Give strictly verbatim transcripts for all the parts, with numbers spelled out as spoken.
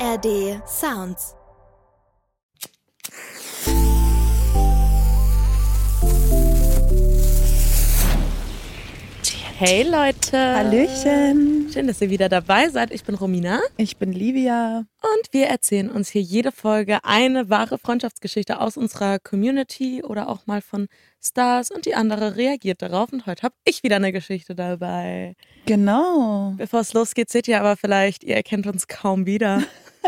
R D Sounds. Hey Leute! Hallöchen! Schön, dass ihr wieder dabei seid. Ich bin Romina. Ich bin Livia. Und wir erzählen uns hier jede Folge eine wahre Freundschaftsgeschichte aus unserer Community oder auch mal von Stars und die andere reagiert darauf. Und heute habe ich wieder eine Geschichte dabei. Genau. Bevor es losgeht, seht ihr aber vielleicht, ihr erkennt uns kaum wieder.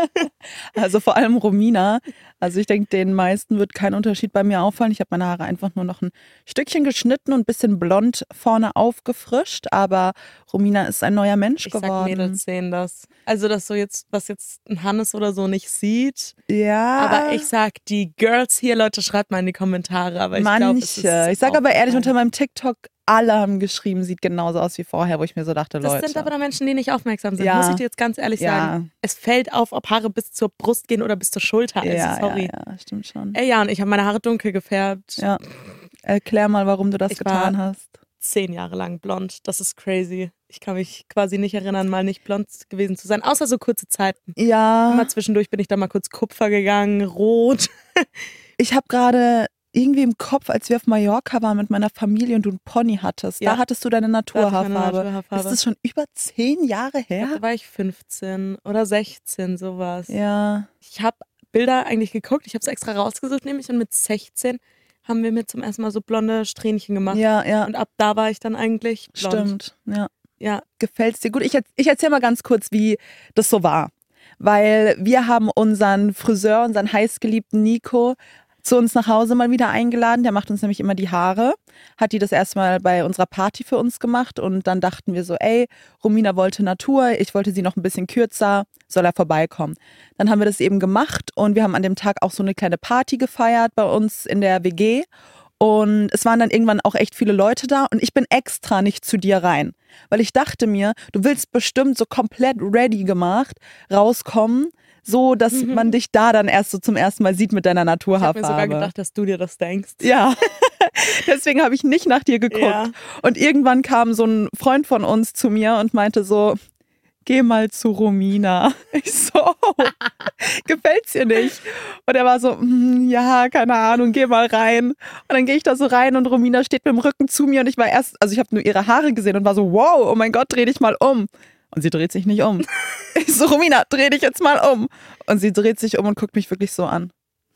Also vor allem Romina. Also ich denke, den meisten wird kein Unterschied bei mir auffallen. Ich habe meine Haare einfach nur noch ein Stückchen geschnitten und ein bisschen blond vorne aufgefrischt. Aber Romina ist ein neuer Mensch ich geworden. Sag, Mädels sehen das. Also das so jetzt, was jetzt ein Hannes oder so nicht sieht. Ja. Aber ich sag, die Girls hier, Leute, schreibt mal in die Kommentare. Aber ich Manche. glaub, es ist ich sag aber ehrlich, aufgefallen. unter meinem TikTok, alle haben geschrieben, sieht genauso aus wie vorher, wo ich mir so dachte, Das Leute. sind aber noch Menschen, die nicht aufmerksam sind, Ja. muss ich dir jetzt ganz ehrlich Ja. sagen. Es fällt auf, ob Haare bis zur Brust gehen oder bis zur Schulter. Also, ja, sorry. ja, ja, stimmt schon. Ey, ja, und ich habe meine Haare dunkel gefärbt. Ja. Erklär mal, warum du das Ich getan war- hast. Zehn Jahre lang blond. Das ist crazy. Ich kann mich quasi nicht erinnern, mal nicht blond gewesen zu sein. Außer so kurze Zeiten. Ja. Immer zwischendurch bin ich da mal kurz Kupfer gegangen, rot. Ich habe gerade irgendwie im Kopf, als wir auf Mallorca waren mit meiner Familie und du einen Pony hattest, Ja. da hattest du deine Da hatte ich meine Naturhaarfarbe. Naturhaarfarbe. Ist das schon über zehn Jahre Ich glaub, her? Da war ich fünfzehn oder sechzehn, sowas. Ja. Ich habe Bilder eigentlich geguckt, ich habe es extra rausgesucht nämlich und mit sechzehn haben wir mir zum ersten Mal so blonde Strähnchen gemacht. Ja, ja. Und ab da war ich dann eigentlich blond. Stimmt. Ja. Ja, Gefällt's dir gut? Ich, erz- ich erzähle mal ganz kurz, wie das so war. Weil wir haben unseren Friseur, unseren heißgeliebten Nico, zu uns nach Hause mal wieder eingeladen. Der macht uns nämlich immer die Haare. Hat die das erstmal bei unserer Party für uns gemacht. Und dann dachten wir so, ey, Romina wollte Natur, ich wollte sie noch ein bisschen kürzer, soll er vorbeikommen. Dann haben wir das eben gemacht und wir haben an dem Tag auch so eine kleine Party gefeiert bei uns in der W G. Und es waren dann irgendwann auch echt viele Leute da und ich bin extra nicht zu dir rein. Weil ich dachte mir, du willst bestimmt so komplett ready gemacht rauskommen, so dass Mhm. man dich da dann erst so zum ersten Mal sieht mit deiner ich habe Naturhaarfarbe. mir sogar gedacht, dass du dir das denkst. Ja, deswegen habe ich nicht nach dir geguckt. Ja. Und irgendwann kam so ein Freund von uns zu mir und meinte so, geh mal zu Romina. Ich so, oh, gefällt's dir nicht? Und er war so, "Mm, ja, keine Ahnung, geh mal rein. Und dann gehe ich da so rein und Romina steht mit dem Rücken zu mir und ich war erst, also ich habe nur ihre Haare gesehen und war so, wow, oh mein Gott, dreh dich mal um. Und sie dreht sich nicht um. Ich so, Romina, dreh dich jetzt mal um. Und sie dreht sich um und guckt mich wirklich so an.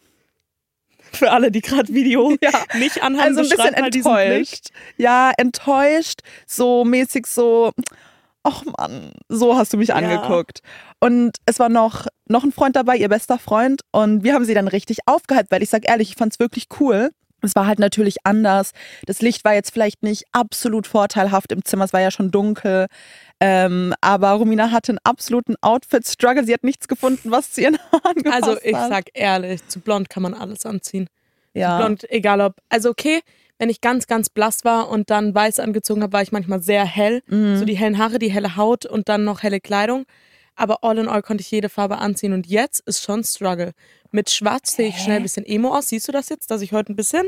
Für alle, die gerade Video Ja. nicht anhaben, Also ein bisschen beschreibt mal diesen Blick. enttäuscht. Ja, enttäuscht, so mäßig so, ach Mann, so hast du mich Ja. angeguckt. Und es war noch, noch ein Freund dabei, ihr bester Freund. Und wir haben sie dann richtig aufgehypt, weil ich sag ehrlich, ich fand's wirklich cool. Es war halt natürlich anders. Das Licht war jetzt vielleicht nicht absolut vorteilhaft im Zimmer, es war ja schon dunkel. Ähm, aber Romina hatte einen absoluten Outfit-Struggle. Sie hat nichts gefunden, was zu ihren Haaren gepasst Also ich hat. sag ehrlich, zu blond kann man alles anziehen. ja. Blond, egal ob, also okay, wenn ich ganz, ganz blass war und dann weiß angezogen habe, war ich manchmal sehr hell. Mhm. So die hellen Haare, die helle Haut und dann noch helle Kleidung. Aber all in all konnte ich jede Farbe anziehen und jetzt ist schon Struggle. Mit Schwarz sehe ich schnell ein bisschen emo aus. Siehst du das jetzt, dass ich heute ein bisschen,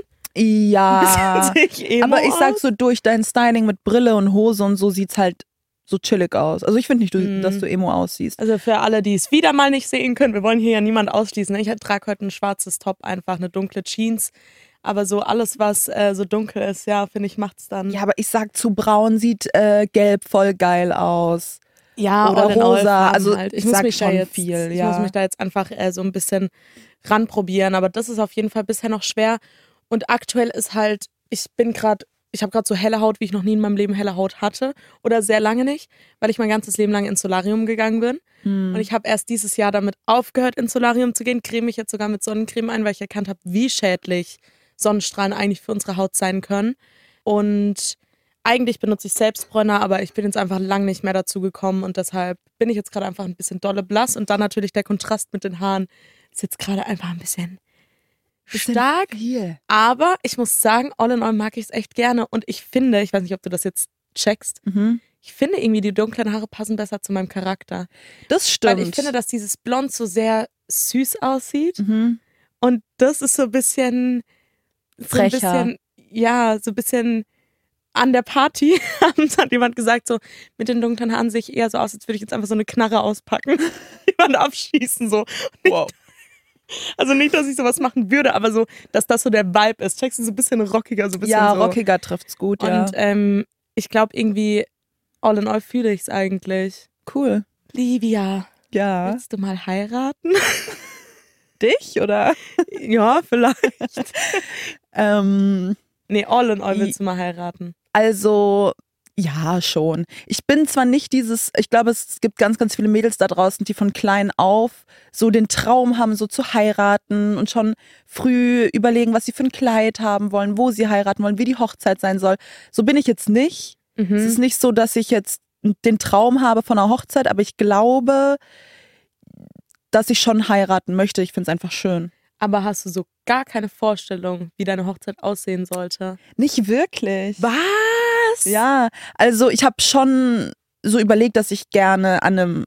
Ja. ein bisschen sehe ich emo Aber ich sag aus? so, durch dein Styling mit Brille und Hose und so sieht's halt so chillig aus. Also ich finde nicht, du, Mhm. dass du emo aussiehst. Also für alle, die es wieder mal nicht sehen können, wir wollen hier ja niemand ausschließen. Ne? Ich trage heute ein schwarzes Top, einfach eine dunkle Jeans. Aber so alles, was äh, so dunkel ist, ja, finde ich, macht's dann. Ja, aber ich sag, zu braun sieht äh, gelb voll geil aus. Ja, Oder all in all rosa, Farben also halt. Ich, ich muss sag mich da schon jetzt, viel, ich ja. muss mich da jetzt einfach äh, so ein bisschen ranprobieren, aber das ist auf jeden Fall bisher noch schwer. Und aktuell ist halt, ich bin gerade, ich habe gerade so helle Haut, wie ich noch nie in meinem Leben helle Haut hatte oder sehr lange nicht, weil ich mein ganzes Leben lang ins Solarium gegangen bin. Hm. Und ich habe erst dieses Jahr damit aufgehört, ins Solarium zu gehen, creme mich jetzt sogar mit Sonnencreme ein, weil ich erkannt habe, wie schädlich Sonnenstrahlen eigentlich für unsere Haut sein können. Und eigentlich benutze ich Selbstbräuner, aber ich bin jetzt einfach lang nicht mehr dazu gekommen und deshalb bin ich jetzt gerade einfach ein bisschen dolle blass und dann natürlich der Kontrast mit den Haaren ist jetzt gerade einfach ein bisschen Bisschen stark. viel. Aber ich muss sagen, all in all mag ich es echt gerne und ich finde, ich weiß nicht, ob du das jetzt checkst, Mhm. ich finde irgendwie die dunklen Haare passen besser zu meinem Charakter. Das stimmt. Weil ich finde, dass dieses Blond so sehr süß aussieht mhm. und das ist so ein bisschen so ein Frecher. bisschen, ja, so ein bisschen an der Party hat jemand gesagt, so mit den dunklen Haaren sehe ich eher so aus, als würde ich jetzt einfach so eine Knarre auspacken. Jemand abschießen so. Wow. Also nicht, dass ich sowas machen würde, aber so, dass das so der Vibe ist. Checkst du, so ein bisschen rockiger, so ein bisschen Ja, so. rockiger trifft's gut, ja. Und ähm, ich glaube irgendwie, all in all fühle ich es eigentlich. Cool. Livia, Ja. willst du mal heiraten? Dich, oder? Ja, vielleicht. ähm, Nee, all in all willst du mal heiraten. Also, ja, schon. Ich bin zwar nicht dieses, ich glaube, es gibt ganz, ganz viele Mädels da draußen, die von klein auf so den Traum haben, so zu heiraten und schon früh überlegen, was sie für ein Kleid haben wollen, wo sie heiraten wollen, wie die Hochzeit sein soll. So bin ich jetzt nicht. Mhm. Es ist nicht so, dass ich jetzt den Traum habe von einer Hochzeit, aber ich glaube, dass ich schon heiraten möchte. Ich finde es einfach schön. Aber hast du so gar keine Vorstellung, wie deine Hochzeit aussehen sollte? Nicht wirklich. Was? Ja, also ich habe schon so überlegt, dass ich gerne an einem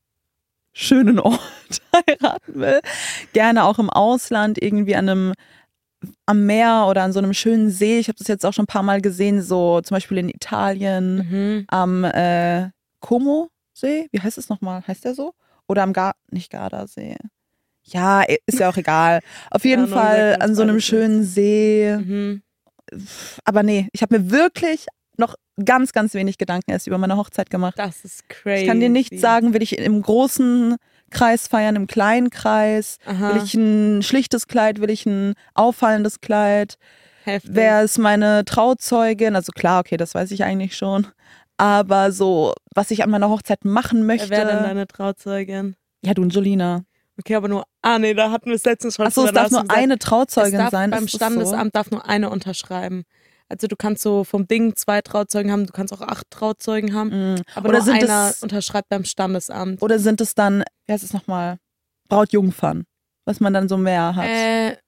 schönen Ort heiraten will. Gerne auch im Ausland, irgendwie an einem am Meer oder an so einem schönen See. Ich habe das jetzt auch schon ein paar Mal gesehen, so zum Beispiel in Italien Mhm. am äh, Como-See. Wie heißt es nochmal? Heißt der so? Oder am Gar nicht Gardasee. Ja, ist ja auch egal. Auf jeden Ahnung, Fall sagt uns an so einem beides schönen See. Mhm. Aber nee, ich habe mir wirklich noch ganz, ganz wenig Gedanken erst über meine Hochzeit gemacht. Das ist crazy. Ich kann dir nicht sagen, will ich im großen Kreis feiern, im kleinen Kreis, Aha. will ich ein schlichtes Kleid, will ich ein auffallendes Kleid, Heftig. wer ist meine Trauzeugin, also klar, okay, das weiß ich eigentlich schon, aber so, was ich an meiner Hochzeit machen möchte. Wer wäre denn deine Trauzeugin? Ja, du und Jolina. Okay, aber nur, ah nee, da hatten wir es letztens schon. Achso, es drüber, da darf hast du nur gesagt, eine Trauzeugin es darf sein. Beim ist das Standesamt darf nur eine unterschreiben. Also du kannst so vom Ding zwei Trauzeugen haben, du kannst auch acht Trauzeugen haben, so? Mm. aber Oder nur sind einer es, unterschreibt beim Standesamt. oder sind es dann, wie heißt es nochmal, Brautjungfern, was man dann so mehr hat?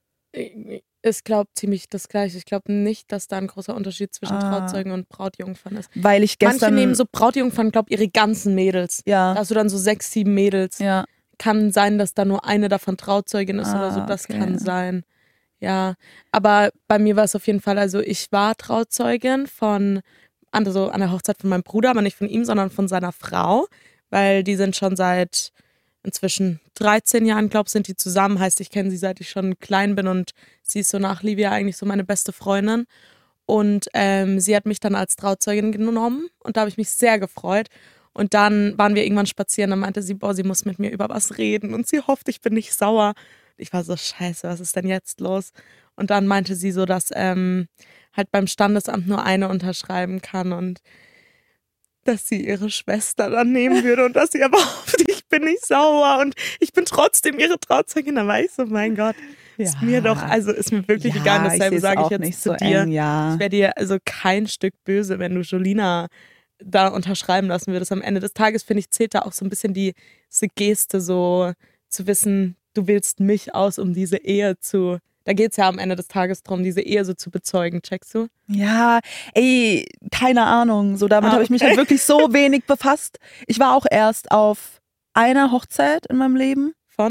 Äh, ist, glaube ich, ziemlich das Gleiche. Ich glaube nicht, dass da ein großer Unterschied zwischen Ah. Trauzeugen und Brautjungfern ist. Weil ich Manche gestern, nehmen so Brautjungfern, glaube ich, ihre ganzen Mädels. Da ja, hast du dann so sechs, sieben Mädels. ja, Kann sein, dass da nur eine davon Trauzeugin ist Ah, oder so. Das okay. kann sein. Ja, aber bei mir war es auf jeden Fall, also ich war Trauzeugin von, also an der Hochzeit von meinem Bruder, aber nicht von ihm, sondern von seiner Frau, weil die sind schon seit inzwischen dreizehn Jahren, glaube ich, sind die zusammen. Heißt, ich kenne sie, seit ich schon klein bin und sie ist so nach Livia eigentlich so meine beste Freundin. Und ähm, sie hat mich dann als Trauzeugin genommen und da habe ich mich sehr gefreut. Und dann waren wir irgendwann spazieren, dann meinte sie, boah, sie muss mit mir über was reden und sie hofft, ich bin nicht sauer. Ich war so, scheiße, was ist denn jetzt los? Und dann meinte sie so, dass ähm, halt beim Standesamt nur eine unterschreiben kann und dass sie ihre Schwester dann nehmen würde und dass sie aber hofft, ich bin nicht sauer und ich bin trotzdem ihre Trauzeugin. Da war ich so, mein Gott, ist Ja. mir doch, also ist mir wirklich ja, egal, dasselbe ich sage ich auch jetzt nicht zu so dir. eng, ja. Ich wäre dir also kein Stück böse, wenn du Jolina da unterschreiben lassen würdest. Am Ende des Tages, finde ich, zählt da auch so ein bisschen die, diese Geste, so zu wissen, du wählst mich aus, um diese Ehe zu. Da geht es ja am Ende des Tages darum, diese Ehe so zu bezeugen, checkst du? Ja, ey, keine Ahnung. So, damit Ah, habe ich mich okay. halt wirklich so wenig befasst. Ich war auch erst auf einer Hochzeit in meinem Leben Von?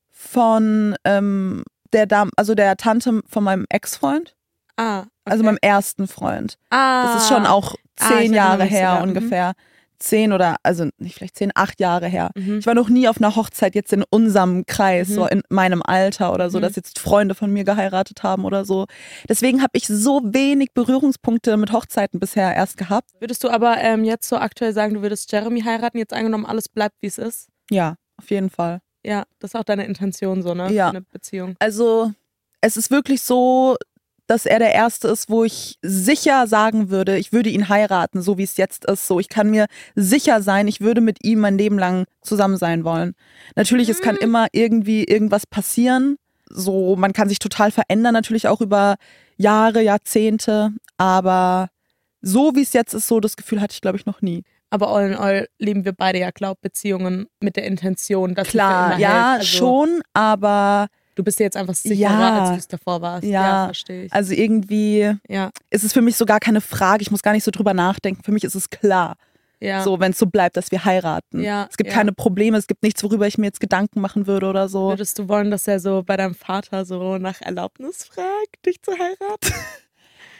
von ähm, der Dam also der Tante von meinem Ex-Freund, Ah, okay. also meinem ersten Freund. ah, Das ist schon auch Ah, ich zehn erinnere Jahre mich her sogar, mhm. ungefähr. Zehn oder, also nicht vielleicht zehn, acht Jahre her. Mhm. Ich war noch nie auf einer Hochzeit jetzt in unserem Kreis, Mhm. so in meinem Alter oder so, Mhm. dass jetzt Freunde von mir geheiratet haben oder so. Deswegen habe ich so wenig Berührungspunkte mit Hochzeiten bisher erst gehabt. Würdest du aber ähm, jetzt so aktuell sagen, du würdest Jeremy heiraten, jetzt angenommen, alles bleibt, wie es ist? Ja, auf jeden Fall. Ja, das ist auch deine Intention so, ne? Ja. Für eine Beziehung. Also es ist wirklich so, dass er der Erste ist, wo ich sicher sagen würde, ich würde ihn heiraten, so wie es jetzt ist. So, ich kann mir sicher sein, ich würde mit ihm mein Leben lang zusammen sein wollen. Natürlich, es kann immer irgendwie irgendwas passieren. So, man kann sich total verändern, natürlich auch über Jahre, Jahrzehnte. Aber so wie es jetzt ist, so das Gefühl hatte ich, glaube ich, noch nie. Aber all in all leben wir beide ja, glaub, Beziehungen mit der Intention, dass Klar, sie für immer ja, hält. Also, schon, aber Du bist dir jetzt einfach sicherer, Ja. als du es davor warst. Ja. Ja, verstehe ich. also irgendwie Ja, ist es für mich so gar keine Frage. Ich muss gar nicht so drüber nachdenken. Für mich ist es klar. ja. So, wenn es so bleibt, dass wir heiraten. Ja, es gibt ja. keine Probleme, es gibt nichts, worüber ich mir jetzt Gedanken machen würde oder so. Würdest du wollen, dass er so bei deinem Vater so nach Erlaubnis fragt, dich zu heiraten?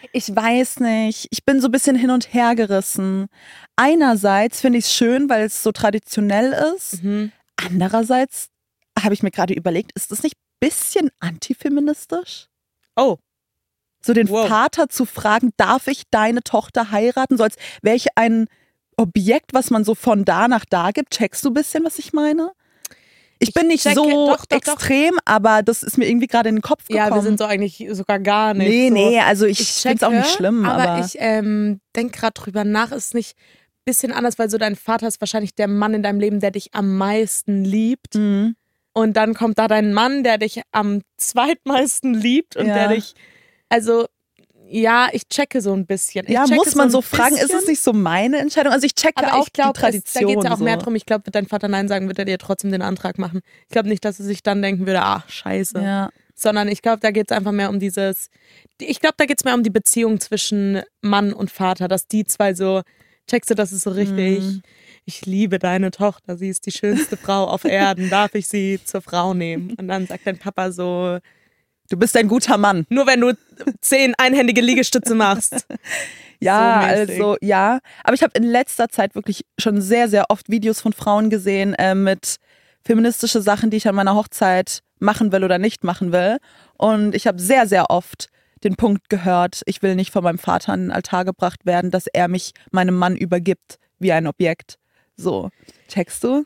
Ich weiß nicht. Ich bin so ein bisschen hin und her gerissen. Einerseits finde ich es schön, weil es so traditionell ist. Mhm. Andererseits habe ich mir gerade überlegt, ist das nicht ein bisschen antifeministisch? Oh. So den Wow. Vater zu fragen, darf ich deine Tochter heiraten? So als wäre ich ein Objekt, was man so von da nach da gibt. Checkst du ein bisschen, was ich meine? Ich, Ich bin nicht checke, so doch, doch, extrem, doch. aber das ist mir irgendwie gerade in den Kopf gekommen. Ja, wir sind so eigentlich sogar gar nicht. Nee, so. nee, also ich, Ich finde es auch nicht schlimm. Aber, aber ich ähm, denke gerade drüber nach, ist nicht ein bisschen anders, weil so dein Vater ist wahrscheinlich der Mann in deinem Leben, der dich am meisten liebt. Mhm. Und dann kommt da dein Mann, der dich am zweitmeisten liebt und Ja. der dich, also ja, ich checke so ein bisschen. Ich Ja, checke muss man so so ein fragen, bisschen, ist es nicht so meine Entscheidung? Also ich checke aber auch ich glaube, die Tradition. da geht es ja auch so. mehr drum. Ich glaube, wird dein Vater Nein sagen, wird er dir trotzdem den Antrag machen. Ich glaube nicht, dass er sich dann denken würde, ach, scheiße. Ja. Sondern ich glaube, da geht es einfach mehr um dieses, ich glaube, da geht es mehr um die Beziehung zwischen Mann und Vater, dass die zwei so, checkst du, das ist so richtig, Mhm. ich liebe deine Tochter, sie ist die schönste Frau auf Erden, darf ich sie zur Frau nehmen? Und dann sagt dein Papa so, Du bist ein guter Mann. nur wenn du zehn einhändige Liegestütze machst. Ja, So mäßig. also ja. Aber ich habe in letzter Zeit wirklich schon sehr, sehr oft Videos von Frauen gesehen äh, mit feministischen Sachen, die ich an meiner Hochzeit machen will oder nicht machen will. Und ich habe sehr, sehr oft den Punkt gehört, ich will nicht von meinem Vater an den Altar gebracht werden, dass er mich meinem Mann übergibt wie ein Objekt. So, checkst du?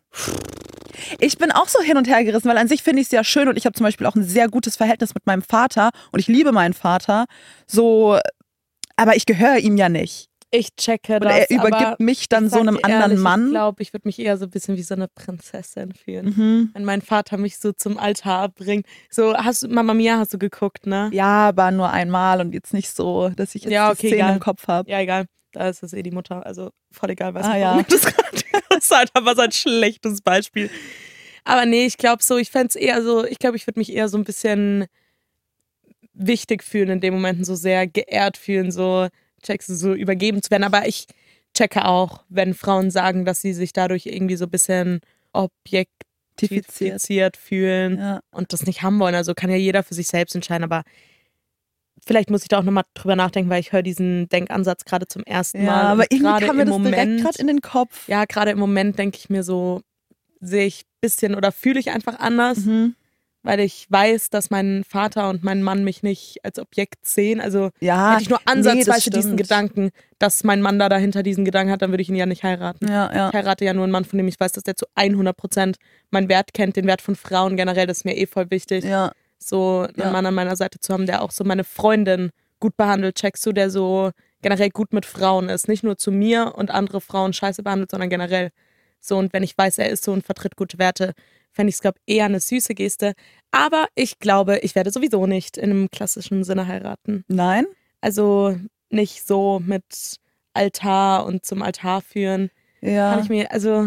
Ich bin auch so hin und her gerissen, weil an sich finde ich es ja schön und ich habe zum Beispiel auch ein sehr gutes Verhältnis mit meinem Vater und ich liebe meinen Vater. So, aber ich gehöre ihm ja nicht. Ich checke Und das, er übergibt aber mich dann ich so sag einem dir anderen ehrlich, Mann. Ich glaube, ich würde mich eher so ein bisschen wie so eine Prinzessin fühlen. Mhm. Wenn mein Vater mich so zum Altar bringt. So, hast du, Mama Mia hast du geguckt, ne? Ja, aber nur einmal und jetzt nicht so, dass ich jetzt Ja, die okay, Szene egal. im Kopf habe. Ja, egal. Da ist es eh die Mutter. Also voll egal, was Ah, ich ja. warum ich das gerade das ist halt aber so ein schlechtes Beispiel. Aber nee, ich glaube so, ich fände es eher so, ich glaube, ich würde mich eher so ein bisschen wichtig fühlen in dem Moment, so sehr geehrt fühlen, so checkst du, so übergeben zu werden. Aber ich checke auch, wenn Frauen sagen, dass sie sich dadurch irgendwie so ein bisschen objektifiziert fühlen Ja. und das nicht haben wollen. Also kann ja jeder für sich selbst entscheiden, aber vielleicht muss ich da auch nochmal drüber nachdenken, weil ich höre diesen Denkansatz gerade zum ersten Ja, Mal. aber und irgendwie gerade kam mir im das direkt Moment, gerade in den Kopf. ja, gerade im Moment denke ich mir so, sehe ich ein bisschen oder fühle ich einfach anders, Mhm. weil ich weiß, dass mein Vater und mein Mann mich nicht als Objekt sehen. Also Ja, hätte ich nur nee, das ansatzweise diesen stimmt. Gedanken, dass mein Mann da dahinter diesen Gedanken hat, dann würde ich ihn ja nicht heiraten. Ja, ja. Ich heirate ja nur einen Mann, von dem ich weiß, dass der zu hundert Prozent meinen Wert kennt, den Wert von Frauen generell, das ist mir eh voll wichtig. Ja. So einen Ja. Mann an meiner Seite zu haben, der auch so meine Freundin gut behandelt, checkst du, der so generell gut mit Frauen ist. Nicht nur zu mir und andere Frauen scheiße behandelt, sondern generell. So, und wenn ich weiß, er ist so und vertritt gute Werte, fände ich es, glaube ich, eher eine süße Geste. Aber ich glaube, ich werde sowieso nicht in einem klassischen Sinne heiraten. Nein? Also nicht so mit Altar und zum Altar führen. Ja. Kann ich mir, also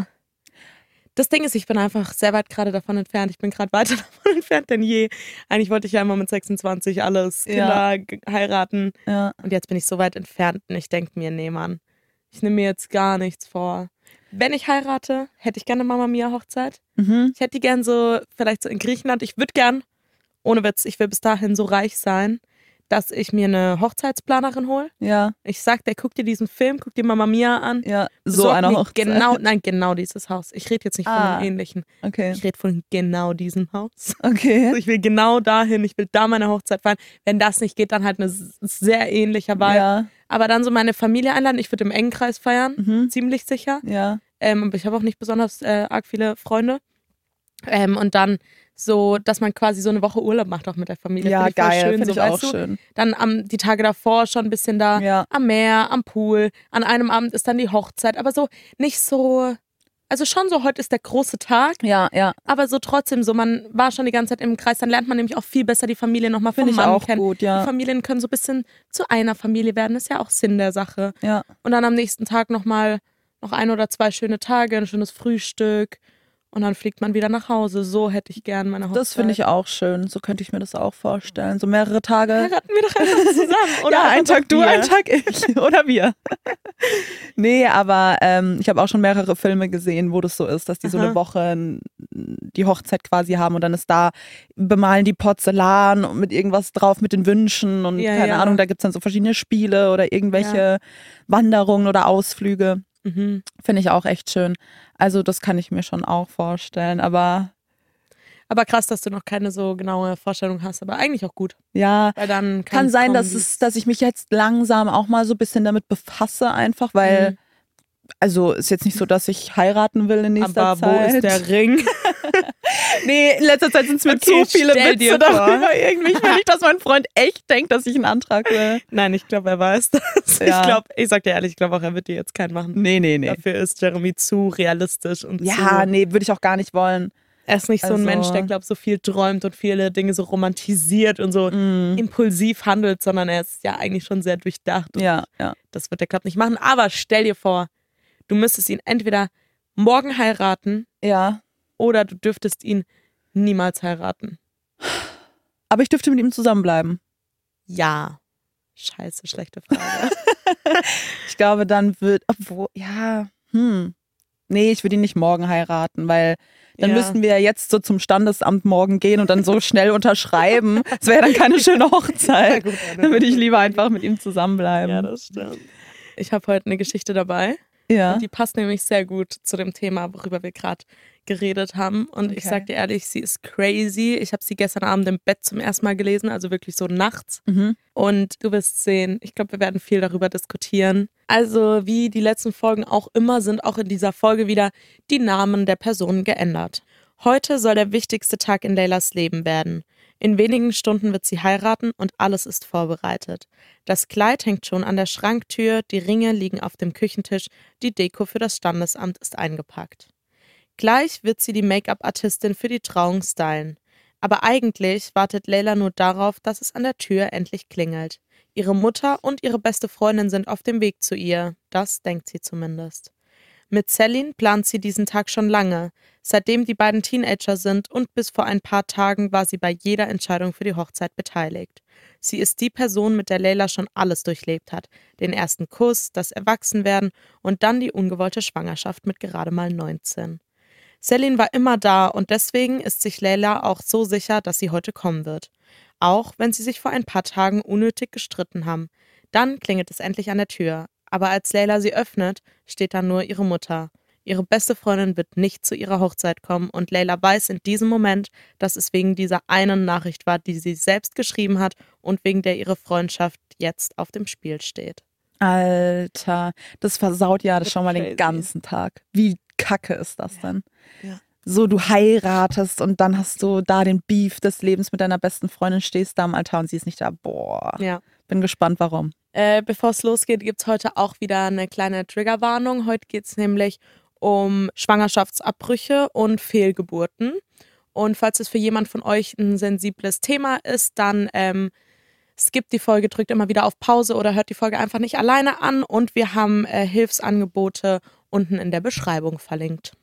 das Ding ist, ich bin einfach sehr weit gerade davon entfernt. Ich bin gerade weiter davon entfernt denn je. Eigentlich wollte ich ja immer mit sechsundzwanzig alles, Ja. Kinder, ge- heiraten. Ja. Und jetzt bin ich so weit entfernt und ich denke mir, nee, Mann, ich nehme mir jetzt gar nichts vor. Wenn ich heirate, hätte ich gerne eine Mama Mia Hochzeit. Mhm. Ich hätte die gern so, vielleicht so in Griechenland. Ich würde gern, ohne Witz, ich will bis dahin so reich sein, dass ich mir eine Hochzeitsplanerin hole. Ja. Ich sag, der guck dir diesen Film, guck dir Mama Mia an. Ja. So Besorg eine mir Hochzeit. Genau, nein, genau dieses Haus. Ich rede jetzt nicht von Ah. einem ähnlichen. Okay. Ich rede von genau diesem Haus. Okay. Also ich will genau dahin, ich will da meine Hochzeit feiern. Wenn das nicht geht, dann halt eine s- sehr ähnliche Vibe. Ja. Aber dann so meine Familie einladen. Ich würde im engen Kreis feiern, Mhm. ziemlich sicher. Ja. Ähm, aber ich habe auch nicht besonders äh, arg viele Freunde. Ähm, und dann so, dass man quasi so eine Woche Urlaub macht auch mit der Familie. Ja, Find ich voll geil. schön, Finde so, ich auch weißt du? schön. Dann am, die Tage davor schon ein bisschen da Ja. am Meer, am Pool. An einem Abend ist dann die Hochzeit. Aber so nicht so, also schon so, heute ist der große Tag. Ja, ja. Aber so trotzdem so, man war schon die ganze Zeit im Kreis. Dann lernt man nämlich auch viel besser die Familie nochmal vom Finde ich Mann auch kennen. gut, Die ja. Familien können so ein bisschen zu einer Familie werden. Ist ja auch Sinn der Sache. Ja. Und dann am nächsten Tag nochmal noch ein oder zwei schöne Tage, ein schönes Frühstück. Und dann fliegt man wieder nach Hause. So hätte ich gern meine Hochzeit. Das finde ich auch schön. So könnte ich mir das auch vorstellen. So mehrere Tage. Heiraten wir doch einfach zusammen. Oder ja, ein einfach Tag du, wir. ein Tag ich. Oder wir. Nee, aber ähm, ich habe auch schon mehrere Filme gesehen, wo das so ist, dass die so Aha. eine Woche n- die Hochzeit quasi haben und dann ist da, bemalen die Porzellan mit irgendwas drauf mit den Wünschen und Ja, keine ja. Ahnung, da gibt es dann so verschiedene Spiele oder irgendwelche Ja. Wanderungen oder Ausflüge. Mhm. Finde ich auch echt schön. Also das kann ich mir schon auch vorstellen, aber Aber krass, dass du noch keine so genaue Vorstellung hast, aber eigentlich auch gut. ja, Weil dann kann kann's sein, kommen, dass, wie's- es, dass ich mich jetzt langsam auch mal so ein bisschen damit befasse einfach, weil Mhm. also ist jetzt nicht so, dass ich heiraten will in nächster Aber Zeit. wo ist der Ring? Nee, in letzter Zeit sind es mir Okay, zu viele stell dir Witze vor. darüber. Irgendwie, ich will nicht, dass mein Freund echt denkt, dass ich einen Antrag will. Nein, ich glaube, er weiß das. Ja. Ich glaube, ich sag dir ehrlich, ich glaube auch, er wird dir jetzt keinen machen. Nee, nee, nee. Dafür ist Jeremy zu realistisch und Ja, zu... nee, würde ich auch gar nicht wollen. Er ist nicht so ein Also- Mensch, der, glaube so viel träumt und viele Dinge so romantisiert und so Mm. impulsiv handelt, sondern er ist ja eigentlich schon sehr durchdacht. Und Ja, ja. das wird der, glaube nicht machen. Aber stell dir vor, du müsstest ihn entweder morgen heiraten Ja. oder du dürftest ihn niemals heiraten. Aber ich dürfte mit ihm zusammenbleiben. Ja. Scheiße, schlechte Frage. Ich glaube, dann wird, obwohl, ja, hm. Nee, ich würde ihn nicht morgen heiraten, weil dann Ja. müssten wir ja jetzt so zum Standesamt morgen gehen und dann so schnell unterschreiben. Das wäre dann keine schöne Hochzeit. Ja, gut, Dann würde ich lieber einfach mit ihm zusammenbleiben. Ja, das stimmt. Ich habe heute eine Geschichte dabei. Ja. Und die passt nämlich sehr gut zu dem Thema, worüber wir gerade geredet haben. Und ich Okay. sag dir ehrlich, sie ist crazy. Ich habe sie gestern Abend im Bett zum ersten Mal gelesen, also wirklich so nachts. Mhm. Und du wirst sehen, ich glaube, wir werden viel darüber diskutieren. Also wie die letzten Folgen auch immer, sind auch in dieser Folge wieder die Namen der Personen geändert. Heute soll der wichtigste Tag in Leylas Leben werden. In wenigen Stunden wird sie heiraten und alles ist vorbereitet. Das Kleid hängt schon an der Schranktür, die Ringe liegen auf dem Küchentisch, die Deko für das Standesamt ist eingepackt. Gleich wird sie die Make-up-Artistin für die Trauung stylen. Aber eigentlich wartet Leyla nur darauf, dass es an der Tür endlich klingelt. Ihre Mutter und ihre beste Freundin sind auf dem Weg zu ihr. Das denkt sie zumindest. Mit Celine plant sie diesen Tag schon lange, seitdem die beiden Teenager sind und bis vor ein paar Tagen war sie bei jeder Entscheidung für die Hochzeit beteiligt. Sie ist die Person, mit der Leyla schon alles durchlebt hat. Den ersten Kuss, das Erwachsenwerden und dann die ungewollte Schwangerschaft mit gerade mal neunzehn. Celine war immer da und deswegen ist sich Leyla auch so sicher, dass sie heute kommen wird. Auch wenn sie sich vor ein paar Tagen unnötig gestritten haben. Dann klingelt es endlich an der Tür. Aber als Leyla sie öffnet, steht da nur ihre Mutter. Ihre beste Freundin wird nicht zu ihrer Hochzeit kommen und Leyla weiß in diesem Moment, dass es wegen dieser einen Nachricht war, die sie selbst geschrieben hat und wegen der ihre Freundschaft jetzt auf dem Spiel steht. Alter, das versaut ja das schon mal Crazy. den ganzen Tag. Wie kacke ist das denn? Ja. So, du heiratest und dann hast du da den Beef des Lebens mit deiner besten Freundin, stehst da am Altar und sie ist nicht da. Boah, Ja. bin gespannt, warum. Äh, Bevor es losgeht, gibt es heute auch wieder eine kleine Triggerwarnung. Heute geht es nämlich um Schwangerschaftsabbrüche und Fehlgeburten. Und falls es für jemand von euch ein sensibles Thema ist, dann ähm, skippt die Folge, drückt immer wieder auf Pause oder hört die Folge einfach nicht alleine an. Und wir haben äh, Hilfsangebote unten in der Beschreibung verlinkt.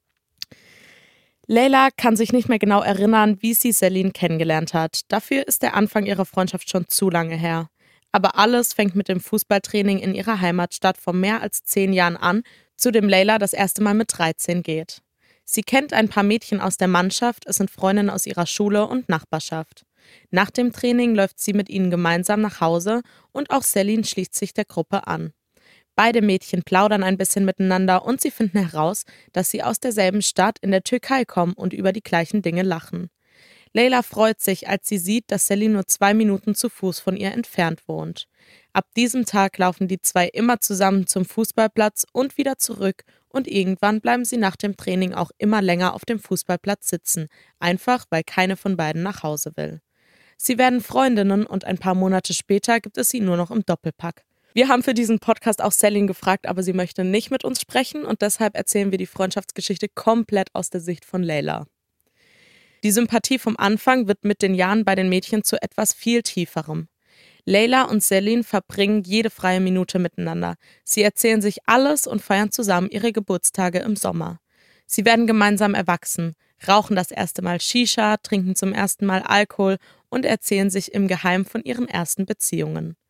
Leyla kann sich nicht mehr genau erinnern, wie sie Celine kennengelernt hat. Dafür ist der Anfang ihrer Freundschaft schon zu lange her. Aber alles fängt mit dem Fußballtraining in ihrer Heimatstadt vor mehr als zehn Jahren an, zu dem Leyla das erste Mal mit dreizehn geht. Sie kennt ein paar Mädchen aus der Mannschaft, es sind Freundinnen aus ihrer Schule und Nachbarschaft. Nach dem Training läuft sie mit ihnen gemeinsam nach Hause und auch Celine schließt sich der Gruppe an. Beide Mädchen plaudern ein bisschen miteinander und sie finden heraus, dass sie aus derselben Stadt in der Türkei kommen und über die gleichen Dinge lachen. Leyla freut sich, als sie sieht, dass Celine nur zwei Minuten zu Fuß von ihr entfernt wohnt. Ab diesem Tag laufen die zwei immer zusammen zum Fußballplatz und wieder zurück und irgendwann bleiben sie nach dem Training auch immer länger auf dem Fußballplatz sitzen, einfach weil keine von beiden nach Hause will. Sie werden Freundinnen und ein paar Monate später gibt es sie nur noch im Doppelpack. Wir haben für diesen Podcast auch Celine gefragt, aber sie möchte nicht mit uns sprechen und deshalb erzählen wir die Freundschaftsgeschichte komplett aus der Sicht von Leyla. Die Sympathie vom Anfang wird mit den Jahren bei den Mädchen zu etwas viel Tieferem. Leyla und Celine verbringen jede freie Minute miteinander. Sie erzählen sich alles und feiern zusammen ihre Geburtstage im Sommer. Sie werden gemeinsam erwachsen, rauchen das erste Mal Shisha, trinken zum ersten Mal Alkohol und erzählen sich im Geheim von ihren ersten Beziehungen.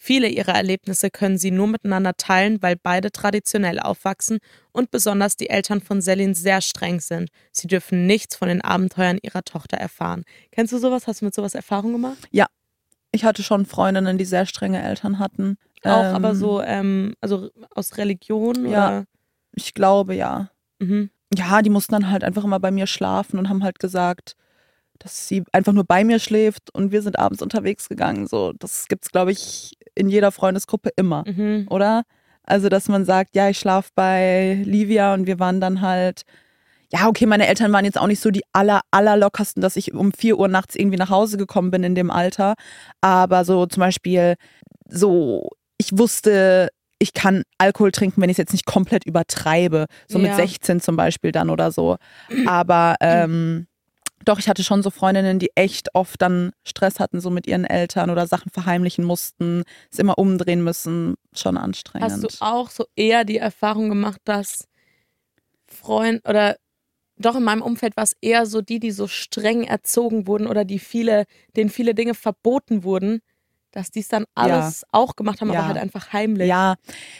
Viele ihrer Erlebnisse können sie nur miteinander teilen, weil beide traditionell aufwachsen und besonders die Eltern von Selin sehr streng sind. Sie dürfen nichts von den Abenteuern ihrer Tochter erfahren. Kennst du sowas? Hast du mit sowas Erfahrung gemacht? Ja, ich hatte schon Freundinnen, die sehr strenge Eltern hatten. Auch, ähm, aber so, ähm, also aus Religion Ja. oder? Ich glaube, ja. Mhm. Ja, die mussten dann halt einfach immer bei mir schlafen und haben halt gesagt, dass sie einfach nur bei mir schläft und wir sind abends unterwegs gegangen. So, das gibt's, glaube ich, in jeder Freundesgruppe immer, Mhm. oder? Also, dass man sagt, ja, ich schlafe bei Livia und wir waren dann halt, ja, okay, meine Eltern waren jetzt auch nicht so die aller, allerlockersten, dass ich um vier Uhr nachts irgendwie nach Hause gekommen bin in dem Alter. Aber so zum Beispiel, so, ich wusste, ich kann Alkohol trinken, wenn ich es jetzt nicht komplett übertreibe. So mit Ja. sechzehn zum Beispiel dann oder so. Aber ähm, doch, ich hatte schon so Freundinnen, die echt oft dann Stress hatten, so mit ihren Eltern oder Sachen verheimlichen mussten, es immer umdrehen müssen. Schon anstrengend. Hast du auch so eher die Erfahrung gemacht, dass Freund oder doch in meinem Umfeld war es eher so die, die so streng erzogen wurden oder die viele, denen viele Dinge verboten wurden, dass die es dann alles auch gemacht haben, Ja. aber halt einfach heimlich. Ja,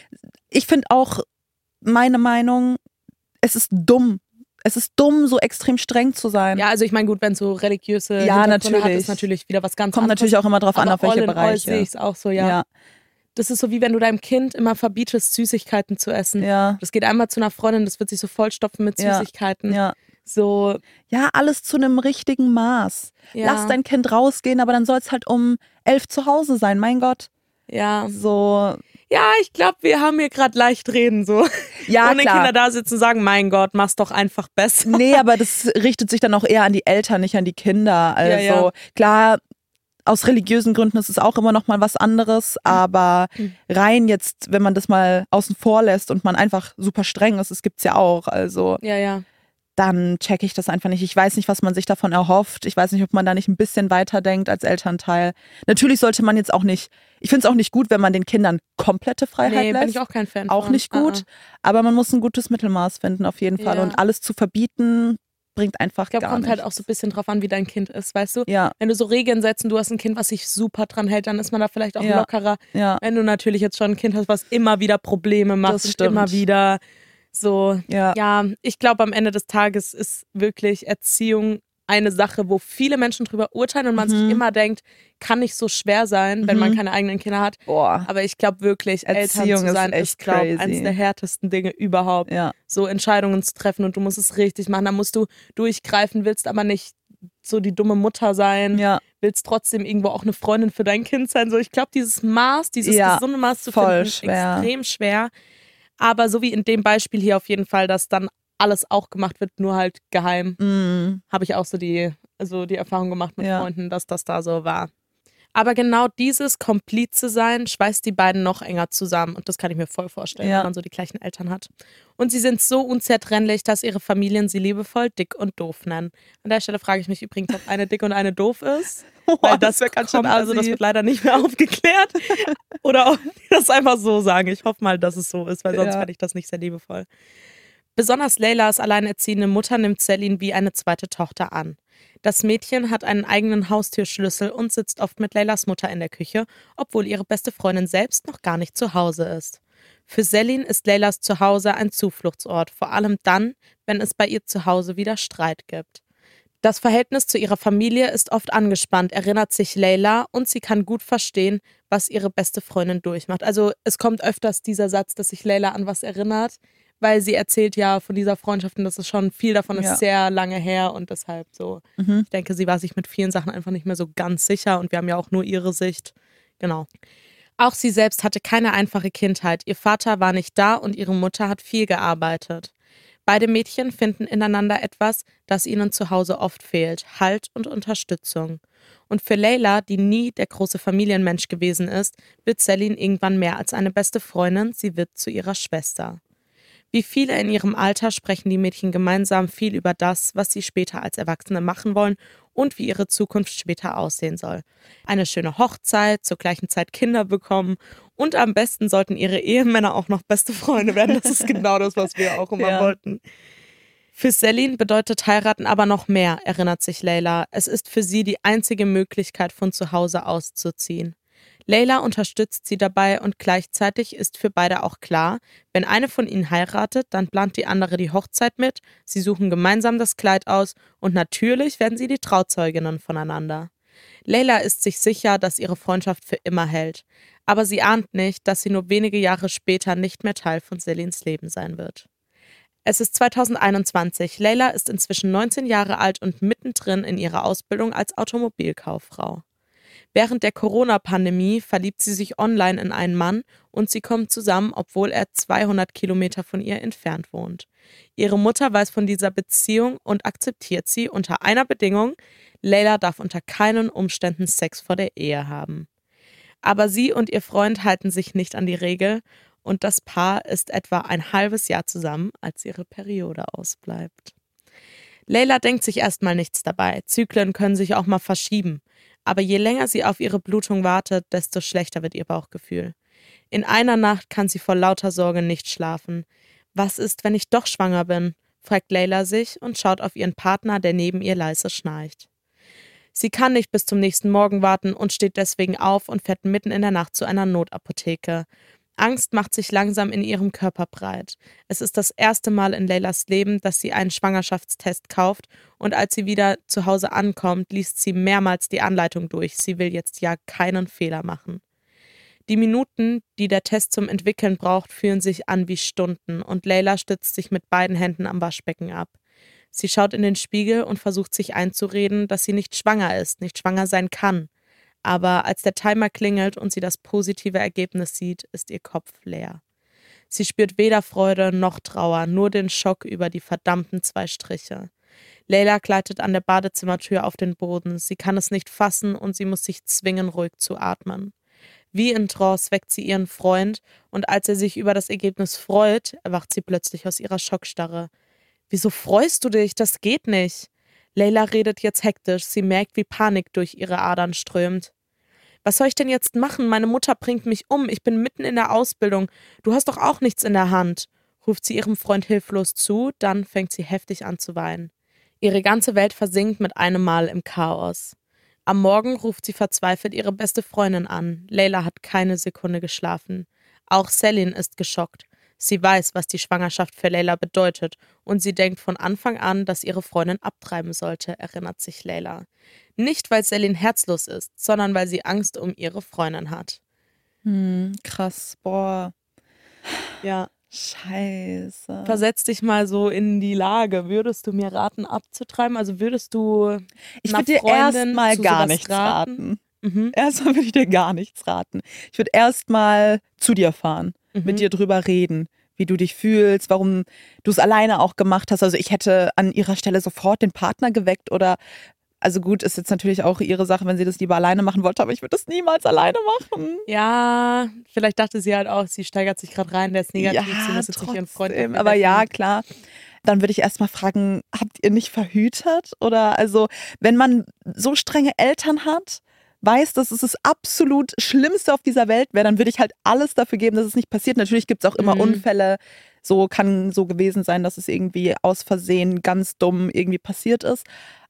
ich finde auch, meine Meinung, es ist dumm. Es ist dumm, so extrem streng zu sein. Ja, also ich meine, gut, wenn so religiöse Ja, Hintergründe hat, natürlich. ist natürlich wieder was ganz Kommt anderes. natürlich auch immer drauf an, aber auf welche all in all Bereiche. sehe ich es auch so, ja. Ja, Das ist so, wie wenn du deinem Kind immer verbietest, Süßigkeiten zu essen. ja, Das geht einmal zu einer Freundin, das wird sich so vollstopfen mit Ja. Süßigkeiten. ja. So, Ja, alles zu einem richtigen Maß. ja, Lass dein Kind rausgehen, aber dann soll es halt um elf zu Hause sein, mein Gott. ja. So, Ja, ich glaube, wir haben hier gerade leicht reden, so. ja, Ohne klar. Kinder da sitzen und sagen, mein Gott, mach's doch einfach besser. Nee, aber das richtet sich dann auch eher an die Eltern, nicht an die Kinder. Also Ja, ja. klar, aus religiösen Gründen ist es auch immer noch mal was anderes, aber rein jetzt, wenn man das mal außen vor lässt und man einfach super streng ist, das gibt's ja auch, also Ja, ja. dann checke ich das einfach nicht. Ich weiß nicht, was man sich davon erhofft. Ich weiß nicht, ob man da nicht ein bisschen weiterdenkt als Elternteil. Natürlich sollte man jetzt auch nicht, ich finde es auch nicht gut, wenn man den Kindern komplette Freiheit Nee, lässt. bin ich auch kein Fan Auch von. nicht gut, aber man muss ein gutes Mittelmaß finden auf jeden Fall. Ja. Und alles zu verbieten, bringt einfach Ich glaube, gar kommt nichts. halt auch so ein bisschen drauf an, wie dein Kind ist, weißt du? Ja, Wenn du so Regeln setzt und du hast ein Kind, was sich super dran hält, dann ist man da vielleicht auch Ja. lockerer. ja, Wenn du natürlich jetzt schon ein Kind hast, was immer wieder Probleme macht Das und stimmt. immer wieder so. ja. Ja, ich glaube, am Ende des Tages ist wirklich Erziehung eine Sache, wo viele Menschen drüber urteilen und man sich Mhm. immer denkt, kann nicht so schwer sein, wenn man Mhm. keine eigenen Kinder hat. Boah. Aber ich glaube wirklich, Eltern Erziehung zu ist sein, echt ist, glaube ich, crazy. eines der härtesten Dinge überhaupt. Ja, So Entscheidungen zu treffen und du musst es richtig machen. Da musst du durchgreifen, willst aber nicht so die dumme Mutter sein, ja, willst trotzdem irgendwo auch eine Freundin für dein Kind sein. So, ich glaube, dieses Maß, dieses Ja, gesunde Maß zu voll finden, schwer. extrem schwer. Aber so wie in dem Beispiel hier auf jeden Fall, dass dann alles auch gemacht wird, nur halt geheim, mm, habe ich auch so die, also die Erfahrung gemacht mit Ja. Freunden, dass das da so war. Aber genau dieses Komplize sein schweißt die beiden noch enger zusammen. Und das kann ich mir voll vorstellen, Ja. wenn man so die gleichen Eltern hat. Und sie sind so unzertrennlich, dass ihre Familien sie liebevoll dick und doof nennen. An der Stelle frage ich mich übrigens, ob eine dick und eine doof ist. Weil das, wär ganz schön kommt, also das assi. wird leider nicht mehr aufgeklärt. Oder ob die das einfach so sagen. Ich hoffe mal, dass es so ist, weil sonst Ja. fände ich das nicht sehr liebevoll. Besonders Leylas alleinerziehende Mutter nimmt Selin wie eine zweite Tochter an. Das Mädchen hat einen eigenen Haustürschlüssel und sitzt oft mit Leylas Mutter in der Küche, obwohl ihre beste Freundin selbst noch gar nicht zu Hause ist. Für Selin ist Leylas Zuhause ein Zufluchtsort, vor allem dann, wenn es bei ihr zu Hause wieder Streit gibt. Das Verhältnis zu ihrer Familie ist oft angespannt, erinnert sich Leyla, und sie kann gut verstehen, was ihre beste Freundin durchmacht. Also es kommt öfters dieser Satz, dass sich Leyla an was erinnert, weil sie erzählt ja von dieser Freundschaft und das ist schon, viel davon ist Ja. sehr lange her und deshalb so. Mhm. Ich denke, sie war sich mit vielen Sachen einfach nicht mehr so ganz sicher und wir haben ja auch nur ihre Sicht. Genau. Auch sie selbst hatte keine einfache Kindheit. Ihr Vater war nicht da und ihre Mutter hat viel gearbeitet. Beide Mädchen finden ineinander etwas, das ihnen zu Hause oft fehlt: Halt und Unterstützung. Und für Leyla, die nie der große Familienmensch gewesen ist, wird Selin irgendwann mehr als eine beste Freundin, sie wird zu ihrer Schwester. Wie viele in ihrem Alter sprechen die Mädchen gemeinsam viel über das, was sie später als Erwachsene machen wollen und wie ihre Zukunft später aussehen soll. Eine schöne Hochzeit, zur gleichen Zeit Kinder bekommen und am besten sollten ihre Ehemänner auch noch beste Freunde werden. Das ist genau das, was wir auch immer Ja. wollten. Für Selin bedeutet heiraten aber noch mehr, erinnert sich Leyla. Es ist für sie die einzige Möglichkeit, von zu Hause auszuziehen. Layla unterstützt sie dabei und gleichzeitig ist für beide auch klar, wenn eine von ihnen heiratet, dann plant die andere die Hochzeit mit, sie suchen gemeinsam das Kleid aus und natürlich werden sie die Trauzeuginnen voneinander. Layla ist sich sicher, dass ihre Freundschaft für immer hält, aber sie ahnt nicht, dass sie nur wenige Jahre später nicht mehr Teil von Celines Leben sein wird. Es ist zweitausendeinundzwanzig. Layla ist inzwischen neunzehn Jahre alt und mittendrin in ihrer Ausbildung als Automobilkauffrau. Während der Corona-Pandemie verliebt sie sich online in einen Mann und sie kommen zusammen, obwohl er zweihundert Kilometer von ihr entfernt wohnt. Ihre Mutter weiß von dieser Beziehung und akzeptiert sie unter einer Bedingung: Layla darf unter keinen Umständen Sex vor der Ehe haben. Aber sie und ihr Freund halten sich nicht an die Regel und das Paar ist etwa ein halbes Jahr zusammen, als ihre Periode ausbleibt. Layla denkt sich erstmal nichts dabei. Zyklen können sich auch mal verschieben. Aber je länger sie auf ihre Blutung wartet, desto schlechter wird ihr Bauchgefühl. In einer Nacht kann sie vor lauter Sorge nicht schlafen. Was ist, wenn ich doch schwanger bin? Fragt Layla sich und schaut auf ihren Partner, der neben ihr leise schnarcht. Sie kann nicht bis zum nächsten Morgen warten und steht deswegen auf und fährt mitten in der Nacht zu einer Notapotheke. Angst macht sich langsam in ihrem Körper breit. Es ist das erste Mal in Laylas Leben, dass sie einen Schwangerschaftstest kauft und als sie wieder zu Hause ankommt, liest sie mehrmals die Anleitung durch. Sie will jetzt ja keinen Fehler machen. Die Minuten, die der Test zum Entwickeln braucht, fühlen sich an wie Stunden und Layla stützt sich mit beiden Händen am Waschbecken ab. Sie schaut in den Spiegel und versucht sich einzureden, dass sie nicht schwanger ist, nicht schwanger sein kann. Aber als der Timer klingelt und sie das positive Ergebnis sieht, ist ihr Kopf leer. Sie spürt weder Freude noch Trauer, nur den Schock über die verdammten zwei Striche. Layla gleitet an der Badezimmertür auf den Boden. Sie kann es nicht fassen und sie muss sich zwingen, ruhig zu atmen. Wie in Trance weckt sie ihren Freund und als er sich über das Ergebnis freut, erwacht sie plötzlich aus ihrer Schockstarre. »Wieso freust du dich? Das geht nicht!« Layla redet jetzt hektisch, sie merkt, wie Panik durch ihre Adern strömt. »Was soll ich denn jetzt machen? Meine Mutter bringt mich um, ich bin mitten in der Ausbildung. Du hast doch auch nichts in der Hand«, ruft sie ihrem Freund hilflos zu, dann fängt sie heftig an zu weinen. Ihre ganze Welt versinkt mit einem Mal im Chaos. Am Morgen ruft sie verzweifelt ihre beste Freundin an. Layla hat keine Sekunde geschlafen. Auch Celine ist geschockt. Sie weiß, was die Schwangerschaft für Layla bedeutet und sie denkt von Anfang an, dass ihre Freundin abtreiben sollte, erinnert sich Layla. Nicht, weil Celine herzlos ist, sondern weil sie Angst um ihre Freundin hat. Hm, krass, boah. Ja. Scheiße. Versetz dich mal so in die Lage. Würdest du mir raten, abzutreiben? Also würdest du Ich würde dir erstmal gar nichts raten. raten? Mhm. Erstmal würde ich dir gar nichts raten. Ich würde erstmal zu dir fahren, Mhm. mit dir drüber reden, wie du dich fühlst, warum du es alleine auch gemacht hast. Also ich hätte an ihrer Stelle sofort den Partner geweckt oder, also gut, ist jetzt natürlich auch ihre Sache, wenn sie das lieber alleine machen wollte, aber ich würde das niemals alleine machen. Ja, vielleicht dachte sie halt auch, sie steigert sich gerade rein, der ist negativ, Ja, sie muss jetzt nicht ihren Freund trotzdem, aufwecken. aber ja, klar. Dann würde ich erstmal fragen, habt ihr nicht verhütet? Oder also, wenn man so strenge Eltern hat, weiß, dass es das absolut Schlimmste auf dieser Welt wäre, dann würde ich halt alles dafür geben, dass es nicht passiert. Natürlich gibt es auch immer Mhm. Unfälle. So kann so gewesen sein, dass es irgendwie aus Versehen ganz dumm irgendwie passiert ist.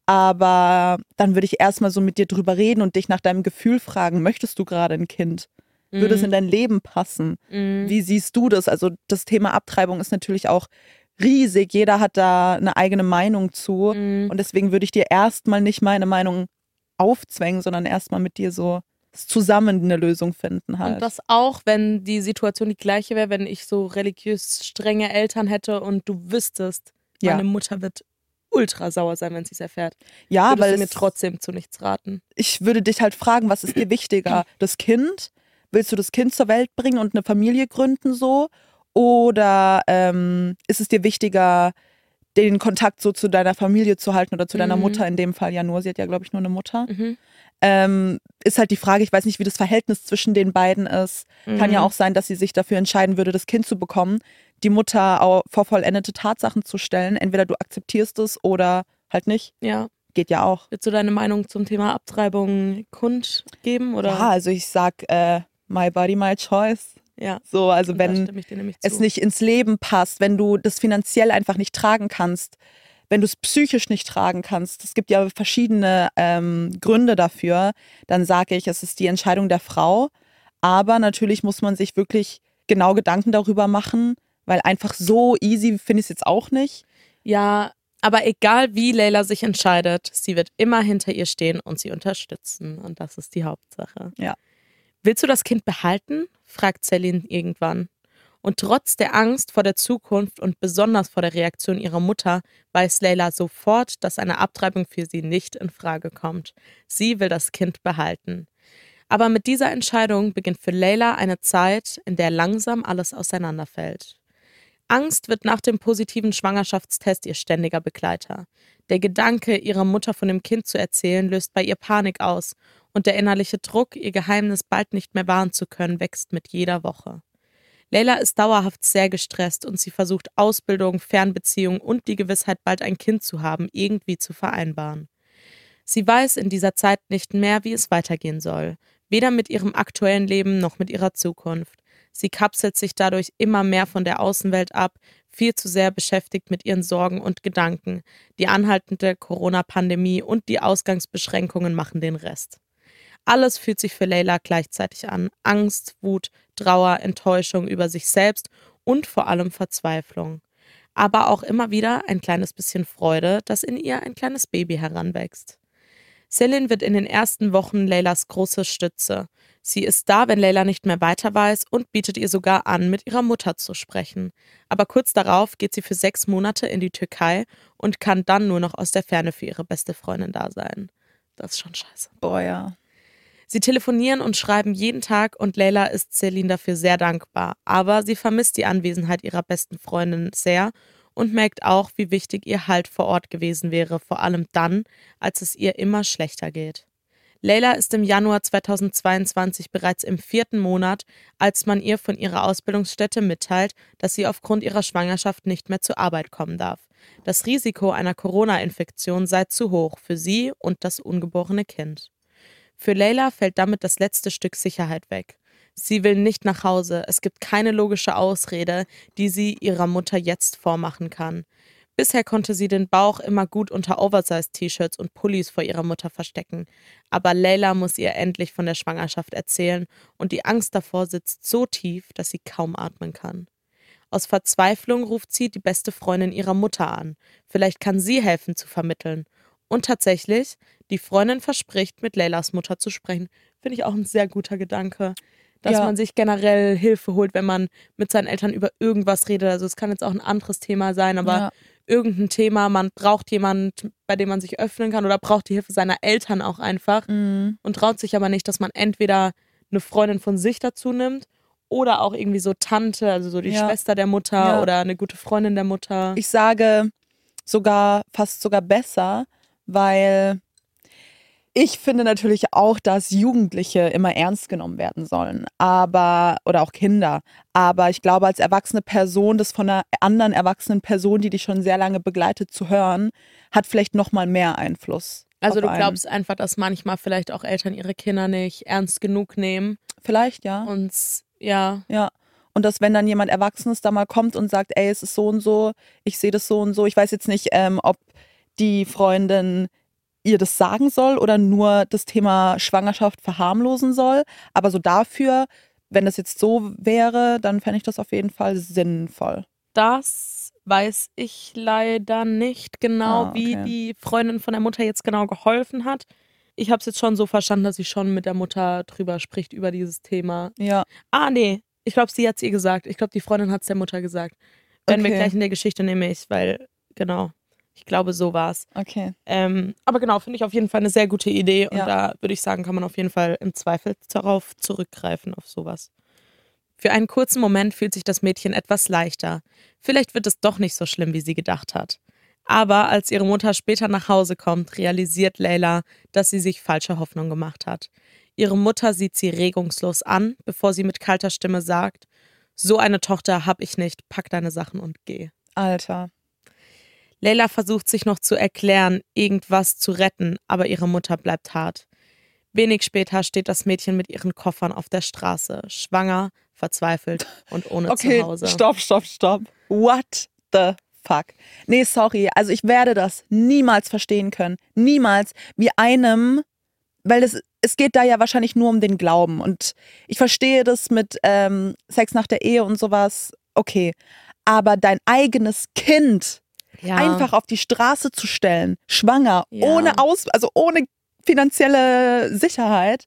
Aber dann würde ich erstmal so mit dir drüber reden und dich nach deinem Gefühl fragen, möchtest du gerade ein Kind? Würde es in dein Leben passen? Mhm. Wie siehst du das? Also das Thema Abtreibung ist natürlich auch riesig. Jeder hat da eine eigene Meinung zu. Mhm. Und deswegen würde ich dir erstmal nicht meine Meinung aufzwängen, sondern erstmal mit dir so zusammen eine Lösung finden halt. Und das auch, wenn die Situation die gleiche wäre, wenn ich so religiös strenge Eltern hätte und du wüsstest, Ja. meine Mutter wird ultra sauer sein, wenn sie es erfährt. Ja, Würdest weil du mir es, trotzdem zu nichts raten? ich würde dich halt fragen, was ist dir wichtiger? Das Kind? Willst du das Kind zur Welt bringen und eine Familie gründen so? Oder ähm, ist es dir wichtiger, den Kontakt so zu deiner Familie zu halten oder zu deiner Mhm. Mutter in dem Fall ja nur? Sie hat ja, glaube ich, nur eine Mutter. Mhm. Ähm, ist halt die Frage, ich weiß nicht, wie das Verhältnis zwischen den beiden ist. Kann ja Mhm. auch sein, dass sie sich dafür entscheiden würde, das Kind zu bekommen, die Mutter auch vor vollendete Tatsachen zu stellen. Entweder du akzeptierst es oder halt nicht. Ja. Geht ja auch. Willst du deine Meinung zum Thema Abtreibung kundgeben? Oder? Ja, also ich sag, äh, my body, my choice. Ja. So, also Und da wenn stimme ich dir nämlich es zu. nicht ins Leben passt, wenn du das finanziell einfach nicht tragen kannst, wenn du es psychisch nicht tragen kannst, es gibt ja verschiedene ähm, Gründe dafür, dann sage ich, es ist die Entscheidung der Frau. Aber natürlich muss man sich wirklich genau Gedanken darüber machen, weil einfach so easy finde ich es jetzt auch nicht. Ja, aber egal wie Layla sich entscheidet, sie wird immer hinter ihr stehen und sie unterstützen. Und das ist die Hauptsache. Ja. Willst du das Kind behalten? Fragt Celine irgendwann. Und trotz der Angst vor der Zukunft und besonders vor der Reaktion ihrer Mutter weiß Layla sofort, dass eine Abtreibung für sie nicht in Frage kommt. Sie will das Kind behalten. Aber mit dieser Entscheidung beginnt für Layla eine Zeit, in der langsam alles auseinanderfällt. Angst wird nach dem positiven Schwangerschaftstest ihr ständiger Begleiter. Der Gedanke, ihrer Mutter von dem Kind zu erzählen, löst bei ihr Panik aus und der innerliche Druck, ihr Geheimnis bald nicht mehr wahren zu können, wächst mit jeder Woche. Layla ist dauerhaft sehr gestresst und sie versucht Ausbildung, Fernbeziehung und die Gewissheit, bald ein Kind zu haben, irgendwie zu vereinbaren. Sie weiß in dieser Zeit nicht mehr, wie es weitergehen soll, weder mit ihrem aktuellen Leben noch mit ihrer Zukunft. Sie kapselt sich dadurch immer mehr von der Außenwelt ab, viel zu sehr beschäftigt mit ihren Sorgen und Gedanken. Die anhaltende Corona-Pandemie und die Ausgangsbeschränkungen machen den Rest. Alles fühlt sich für Layla gleichzeitig an. Angst, Wut, Trauer, Enttäuschung über sich selbst und vor allem Verzweiflung. Aber auch immer wieder ein kleines bisschen Freude, dass in ihr ein kleines Baby heranwächst. Celine wird in den ersten Wochen Laylas große Stütze. Sie ist da, wenn Layla nicht mehr weiter weiß und bietet ihr sogar an, mit ihrer Mutter zu sprechen. Aber kurz darauf geht sie für sechs Monate in die Türkei und kann dann nur noch aus der Ferne für ihre beste Freundin da sein. Das ist schon scheiße. Boah, ja. Sie telefonieren und schreiben jeden Tag und Layla ist Celine dafür sehr dankbar. Aber sie vermisst die Anwesenheit ihrer besten Freundin sehr und merkt auch, wie wichtig ihr Halt vor Ort gewesen wäre, vor allem dann, als es ihr immer schlechter geht. Layla ist im Januar zweitausendzweiundzwanzig bereits im vierten Monat, als man ihr von ihrer Ausbildungsstätte mitteilt, dass sie aufgrund ihrer Schwangerschaft nicht mehr zur Arbeit kommen darf. Das Risiko einer Corona-Infektion sei zu hoch für sie und das ungeborene Kind. Für Layla fällt damit das letzte Stück Sicherheit weg. Sie will nicht nach Hause, es gibt keine logische Ausrede, die sie ihrer Mutter jetzt vormachen kann. Bisher konnte sie den Bauch immer gut unter Oversize-T-Shirts und Pullis vor ihrer Mutter verstecken. Aber Layla muss ihr endlich von der Schwangerschaft erzählen und die Angst davor sitzt so tief, dass sie kaum atmen kann. Aus Verzweiflung ruft sie die beste Freundin ihrer Mutter an. Vielleicht kann sie helfen zu vermitteln. Und tatsächlich, die Freundin verspricht, mit Laylas Mutter zu sprechen. Finde ich auch ein sehr guter Gedanke. Dass Ja. man sich generell Hilfe holt, wenn man mit seinen Eltern über irgendwas redet. Also es kann jetzt auch ein anderes Thema sein, aber Ja. irgendein Thema, man braucht jemanden, bei dem man sich öffnen kann oder braucht die Hilfe seiner Eltern auch einfach Mhm. und traut sich aber nicht, dass man entweder eine Freundin von sich dazu nimmt oder auch irgendwie so Tante, also so die Ja. Schwester der Mutter Ja. oder eine gute Freundin der Mutter. Ich sage sogar, fast sogar besser, weil ich finde natürlich auch, dass Jugendliche immer ernst genommen werden sollen, aber oder auch Kinder. Aber ich glaube, als erwachsene Person, das von einer anderen erwachsenen Person, die dich schon sehr lange begleitet, zu hören, hat vielleicht noch mal mehr Einfluss. Also auf du einen. glaubst einfach, dass manchmal vielleicht auch Eltern ihre Kinder nicht ernst genug nehmen Vielleicht, ja. und ja, Ja. Und dass, wenn dann jemand Erwachsenes da mal kommt und sagt, ey, es ist so und so, ich sehe das so und so. Ich weiß jetzt nicht, ähm, ob die Freundin ihr das sagen soll oder nur das Thema Schwangerschaft verharmlosen soll. Aber so dafür, wenn das jetzt so wäre, dann fände ich das auf jeden Fall sinnvoll. das weiß ich leider nicht genau, Ah, wie okay. die Freundin von der Mutter jetzt genau geholfen hat. Ich habe es jetzt schon so verstanden, dass sie schon mit der Mutter drüber spricht, über dieses Thema. Ja, Ah, nee, ich glaube, sie hat es ihr gesagt. Ich glaube, die Freundin hat es der Mutter gesagt. Werden wir Okay. gleich in der Geschichte nämlich, weil, genau, ich glaube, so war es. okay. Ähm, aber genau, finde ich auf jeden Fall eine sehr gute Idee und Ja. da würde ich sagen, kann man auf jeden Fall im Zweifel darauf zurückgreifen, auf sowas. Für einen kurzen Moment fühlt sich das Mädchen etwas leichter. Vielleicht wird es doch nicht so schlimm, wie sie gedacht hat. Aber als ihre Mutter später nach Hause kommt, realisiert Layla, dass sie sich falsche Hoffnung gemacht hat. Ihre Mutter sieht sie regungslos an, bevor sie mit kalter Stimme sagt: So eine Tochter hab ich nicht, pack deine Sachen und geh. Alter. Layla versucht sich noch zu erklären, irgendwas zu retten, aber ihre Mutter bleibt hart. Wenig später steht das Mädchen mit ihren Koffern auf der Straße, schwanger, verzweifelt und ohne Okay, Zuhause. stopp, stopp, stopp. What the fuck? Nee, sorry. Also ich werde das niemals verstehen können. Niemals, wie einem weil das, es geht da ja wahrscheinlich nur um den Glauben. Und ich verstehe das mit ähm, Sex nach der Ehe und sowas, okay. Aber dein eigenes Kind Ja. einfach auf die Straße zu stellen, schwanger, Ja. ohne Aus, also ohne finanzielle Sicherheit,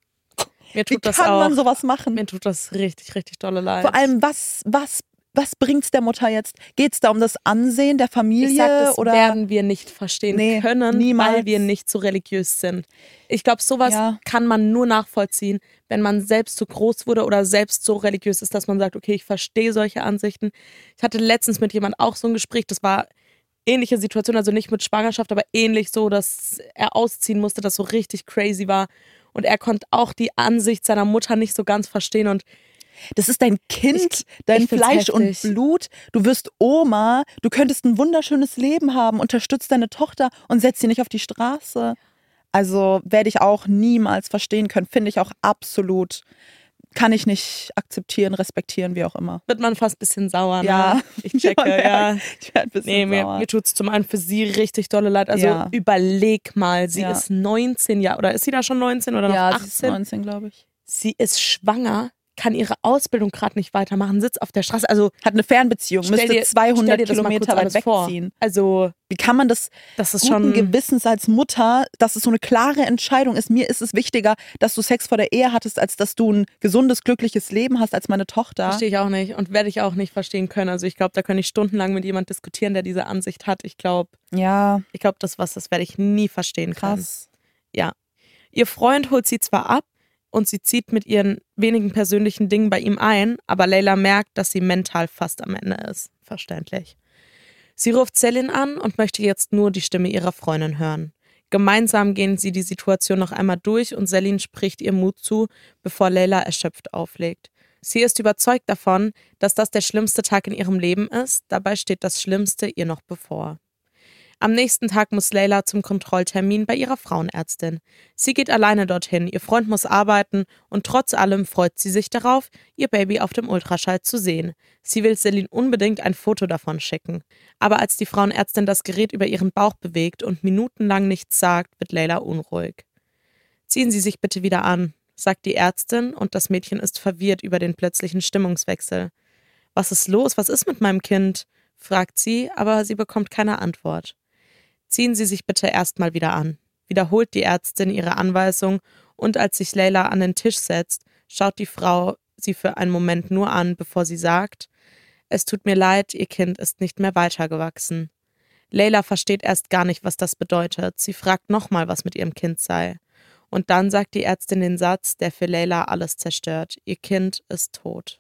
Mir wie tut das kann auch. man sowas machen? Mir tut das richtig, richtig dolle leid. Vor allem, was, was, was bringt's der Mutter jetzt? Geht's da um das Ansehen der Familie? Ich sag, das oder? werden wir nicht verstehen Nee, können, niemals. weil wir nicht so religiös sind. Ich glaube, sowas Ja. kann man nur nachvollziehen, wenn man selbst so groß wurde oder selbst so religiös ist, dass man sagt, okay, ich verstehe solche Ansichten. Ich hatte letztens mit jemand auch so ein Gespräch, das war ähnliche Situation, also nicht mit Schwangerschaft, aber ähnlich so, dass er ausziehen musste, das so richtig crazy war. Und er konnte auch die Ansicht seiner Mutter nicht so ganz verstehen. Und Das ist dein Kind, Ich- dein ich find's Fleisch heftig. und Blut. Du wirst Oma, du könntest ein wunderschönes Leben haben, unterstützt deine Tochter und setzt sie nicht auf die Straße. Also werde ich auch niemals verstehen können. Finde ich auch absolut, kann ich nicht akzeptieren, respektieren, wie auch immer. wird man fast ein bisschen sauer. Ne? Ja, Ich checke, Man merkt, ja. Ich werde ein bisschen Nee, mir, sauer. mir tut es zum einen für sie richtig dolle leid. Also Ja. überleg mal, sie Ja. ist neunzehn Jahre, oder ist sie da schon neunzehn oder noch ja, sie ist achtzehn? neunzehn, glaube ich. Sie ist schwanger, kann ihre Ausbildung gerade nicht weitermachen, sitzt auf der Straße. Also Hat eine Fernbeziehung, stell müsste dir, stell zweihundert dir das mal Kilometer kurz weit alles vor. wegziehen. Also Wie kann man das das ist guten schon... Gewissens als Mutter, dass es so eine klare Entscheidung ist? Mir ist es wichtiger, dass du Sex vor der Ehe hattest, als dass du ein gesundes, glückliches Leben hast als meine Tochter. Verstehe ich auch nicht und werde ich auch nicht verstehen können. Also ich glaube, da kann ich stundenlang mit jemand diskutieren, der diese Ansicht hat. Ich glaube, Ja, ich glaube, das was, das werde ich nie verstehen können. krass. Ja. Ihr Freund holt sie zwar ab und sie zieht mit ihren wenigen persönlichen Dingen bei ihm ein, aber Layla merkt, dass sie mental fast am Ende ist. Verständlich. Sie ruft Selin an und möchte jetzt nur die Stimme ihrer Freundin hören. Gemeinsam gehen sie die Situation noch einmal durch und Selin spricht ihr Mut zu, bevor Layla erschöpft auflegt. Sie ist überzeugt davon, dass das der schlimmste Tag in ihrem Leben ist, dabei steht das Schlimmste ihr noch bevor. Am nächsten Tag muss Layla zum Kontrolltermin bei ihrer Frauenärztin. Sie geht alleine dorthin, ihr Freund muss arbeiten und trotz allem freut sie sich darauf, ihr Baby auf dem Ultraschall zu sehen. Sie will Selin unbedingt ein Foto davon schicken. Aber als die Frauenärztin das Gerät über ihren Bauch bewegt und minutenlang nichts sagt, wird Layla unruhig. Ziehen Sie sich bitte wieder an, sagt die Ärztin und das Mädchen ist verwirrt über den plötzlichen Stimmungswechsel. Was ist los? Was ist mit meinem Kind? Fragt sie, aber sie bekommt keine Antwort. Ziehen Sie sich bitte erstmal wieder an, wiederholt die Ärztin ihre Anweisung und als sich Layla an den Tisch setzt, schaut die Frau sie für einen Moment nur an, bevor sie sagt, es tut mir leid, ihr Kind ist nicht mehr weitergewachsen. Layla versteht erst gar nicht, was das bedeutet. Sie fragt nochmal, was mit ihrem Kind sei. Und dann sagt die Ärztin den Satz, der für Layla alles zerstört. Ihr Kind ist tot.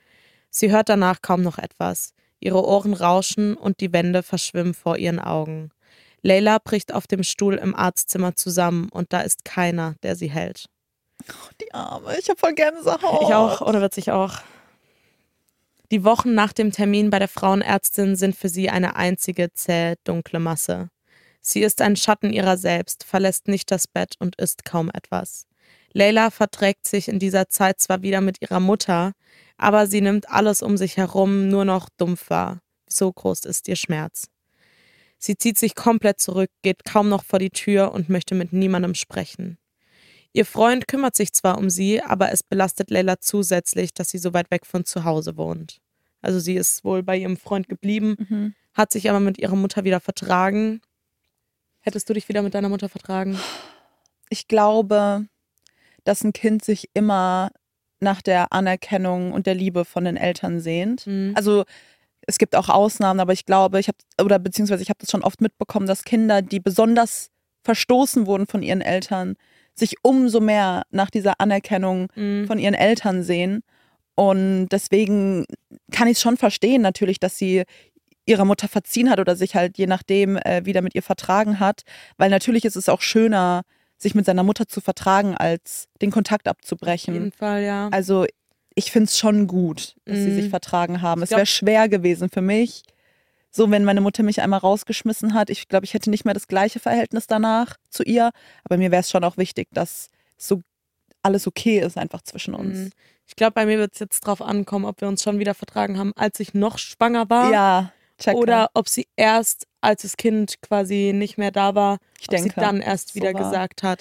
Sie hört danach kaum noch etwas. Ihre Ohren rauschen und die Wände verschwimmen vor ihren Augen. Layla bricht auf dem Stuhl im Arztzimmer zusammen und da ist keiner, der sie hält. Oh, die Arme, ich hab voll Gänsehaut. Ich auch, oder wird sich auch. Die Wochen nach dem Termin bei der Frauenärztin sind für sie eine einzige zähe, dunkle Masse. Sie ist ein Schatten ihrer selbst, verlässt nicht das Bett und isst kaum etwas. Layla verträgt sich in dieser Zeit zwar wieder mit ihrer Mutter, aber sie nimmt alles um sich herum nur noch dumpf wahr. So groß ist ihr Schmerz. Sie zieht sich komplett zurück, geht kaum noch vor die Tür und möchte mit niemandem sprechen. Ihr Freund kümmert sich zwar um sie, aber es belastet Layla zusätzlich, dass sie so weit weg von zu Hause wohnt. Also sie ist wohl bei ihrem Freund geblieben, Mhm. hat sich aber mit ihrer Mutter wieder vertragen. Hättest du dich wieder mit deiner Mutter vertragen? Ich glaube, dass ein Kind sich immer nach der Anerkennung und der Liebe von den Eltern sehnt. Mhm. Also es gibt auch Ausnahmen, aber ich glaube, ich habe oder beziehungsweise ich habe das schon oft mitbekommen, dass Kinder, die besonders verstoßen wurden von ihren Eltern, sich umso mehr nach dieser Anerkennung Mhm. von ihren Eltern sehen. Und deswegen kann ich es schon verstehen, natürlich, dass sie ihrer Mutter verziehen hat oder sich halt je nachdem äh, wieder mit ihr vertragen hat. Weil natürlich ist es auch schöner, sich mit seiner Mutter zu vertragen, als den Kontakt Auf abzubrechen. jeden Fall, ja. Also ich finde es schon gut, dass sie Mhm. sich vertragen haben. Ich Es glaub- wäre schwer gewesen für mich, so wenn meine Mutter mich einmal rausgeschmissen hat. Ich glaube, ich hätte nicht mehr das gleiche Verhältnis danach zu ihr. Aber mir wäre es schon auch wichtig, dass so alles okay ist einfach zwischen uns. Mhm. Ich glaube, bei mir wird es jetzt drauf ankommen, ob wir uns schon wieder vertragen haben, als ich noch schwanger war. Ja, checke. Oder ob sie erst, als das Kind quasi nicht mehr da war, ich ob denke, sie dann erst so wieder war. gesagt hat.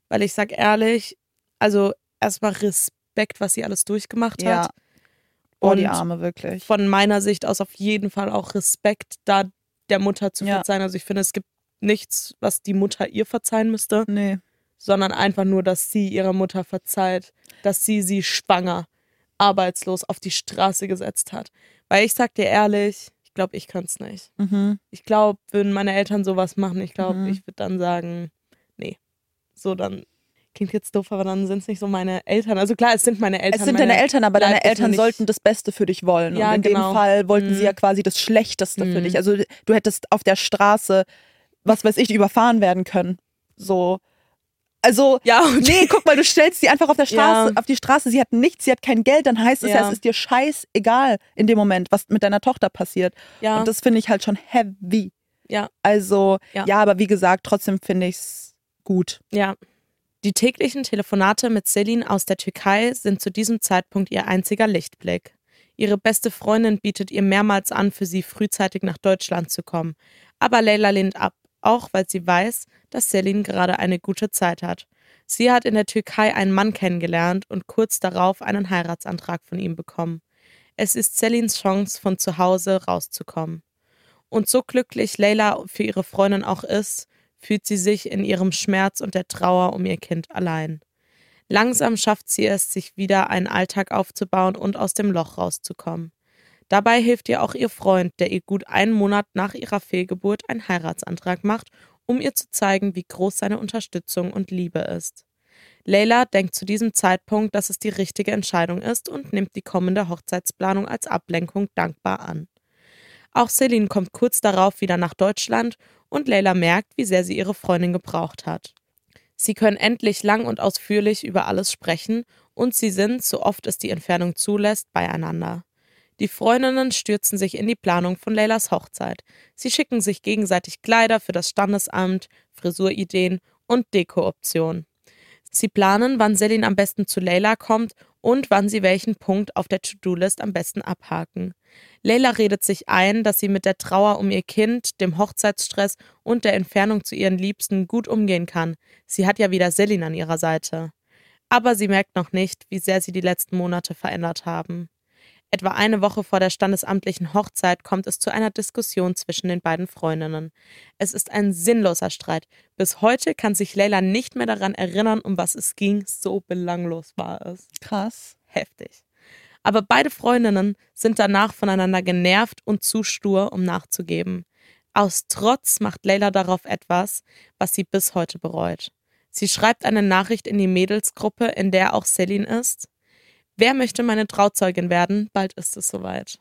Weil ich sag ehrlich, also erstmal Respekt, was sie alles durchgemacht Ja. hat. Oh, die Und Arme, wirklich. von meiner Sicht aus auf jeden Fall auch Respekt, da der Mutter zu Ja. verzeihen. Also ich finde, es gibt nichts, was die Mutter ihr verzeihen müsste, Nee. sondern einfach nur, dass sie ihrer Mutter verzeiht, dass sie sie schwanger, arbeitslos auf die Straße gesetzt hat. Weil ich sag dir ehrlich, ich glaube, ich kann es nicht. Mhm. Ich glaube, würden meine Eltern sowas machen, ich glaube, Mhm. ich würde dann sagen, nee. So, dann klingt jetzt doof, aber dann sind es nicht so meine Eltern. Also klar, es sind meine Eltern. Es sind meine deine Eltern, aber deine leiblichen Eltern nicht- sollten das Beste für dich wollen. Ja, und in genau. dem Fall wollten sie Mhm. ja quasi das Schlechteste für Mhm. dich. Also du hättest auf der Straße, was weiß ich, überfahren werden können. So. Also, Ja, und nee, guck mal, du stellst sie einfach auf der Straße, Ja. auf die Straße, sie hat nichts, sie hat kein Geld, dann heißt es ja, Ja. es ist dir scheißegal in dem Moment, was mit deiner Tochter passiert. ja, Und das finde ich halt schon heavy. ja, Also, Ja. ja, aber wie gesagt, trotzdem finde ich es gut. ja. Die täglichen Telefonate mit Selin aus der Türkei sind zu diesem Zeitpunkt ihr einziger Lichtblick. Ihre beste Freundin bietet ihr mehrmals an, für sie frühzeitig nach Deutschland zu kommen. Aber Leyla lehnt ab, auch weil sie weiß, dass Selin gerade eine gute Zeit hat. Sie hat in der Türkei einen Mann kennengelernt und kurz darauf einen Heiratsantrag von ihm bekommen. Es ist Selins Chance, von zu Hause rauszukommen. Und so glücklich Leyla für ihre Freundin auch ist, fühlt sie sich in ihrem Schmerz und der Trauer um ihr Kind allein. Langsam schafft sie es, sich wieder einen Alltag aufzubauen und aus dem Loch rauszukommen. Dabei hilft ihr auch ihr Freund, der ihr gut einen Monat nach ihrer Fehlgeburt einen Heiratsantrag macht, um ihr zu zeigen, wie groß seine Unterstützung und Liebe ist. Leyla denkt zu diesem Zeitpunkt, dass es die richtige Entscheidung ist und nimmt die kommende Hochzeitsplanung als Ablenkung dankbar an. Auch Selin kommt kurz darauf wieder nach Deutschland und Leyla merkt, wie sehr sie ihre Freundin gebraucht hat. Sie können endlich lang und ausführlich über alles sprechen und sie sind, so oft es die Entfernung zulässt, beieinander. Die Freundinnen stürzen sich in die Planung von Leylas Hochzeit. Sie schicken sich gegenseitig Kleider für das Standesamt, Frisurideen und Deko-Optionen. Sie planen, wann Selin am besten zu Leyla kommt und wann sie welchen Punkt auf der To-Do-List am besten abhaken. Leyla redet sich ein, dass sie mit der Trauer um ihr Kind, dem Hochzeitsstress und der Entfernung zu ihren Liebsten gut umgehen kann. Sie hat ja wieder Selin an ihrer Seite. Aber sie merkt noch nicht, wie sehr sie die letzten Monate verändert haben. Etwa eine Woche vor der standesamtlichen Hochzeit kommt es zu einer Diskussion zwischen den beiden Freundinnen. Es ist ein sinnloser Streit. Bis heute kann sich Leyla nicht mehr daran erinnern, um was es ging. So belanglos war es. Krass. Heftig. Aber beide Freundinnen sind danach voneinander genervt und zu stur, um nachzugeben. Aus Trotz macht Leyla darauf etwas, was sie bis heute bereut. Sie schreibt eine Nachricht in die Mädelsgruppe, in der auch Selin ist. Wer möchte meine Trauzeugin werden? Bald ist es soweit.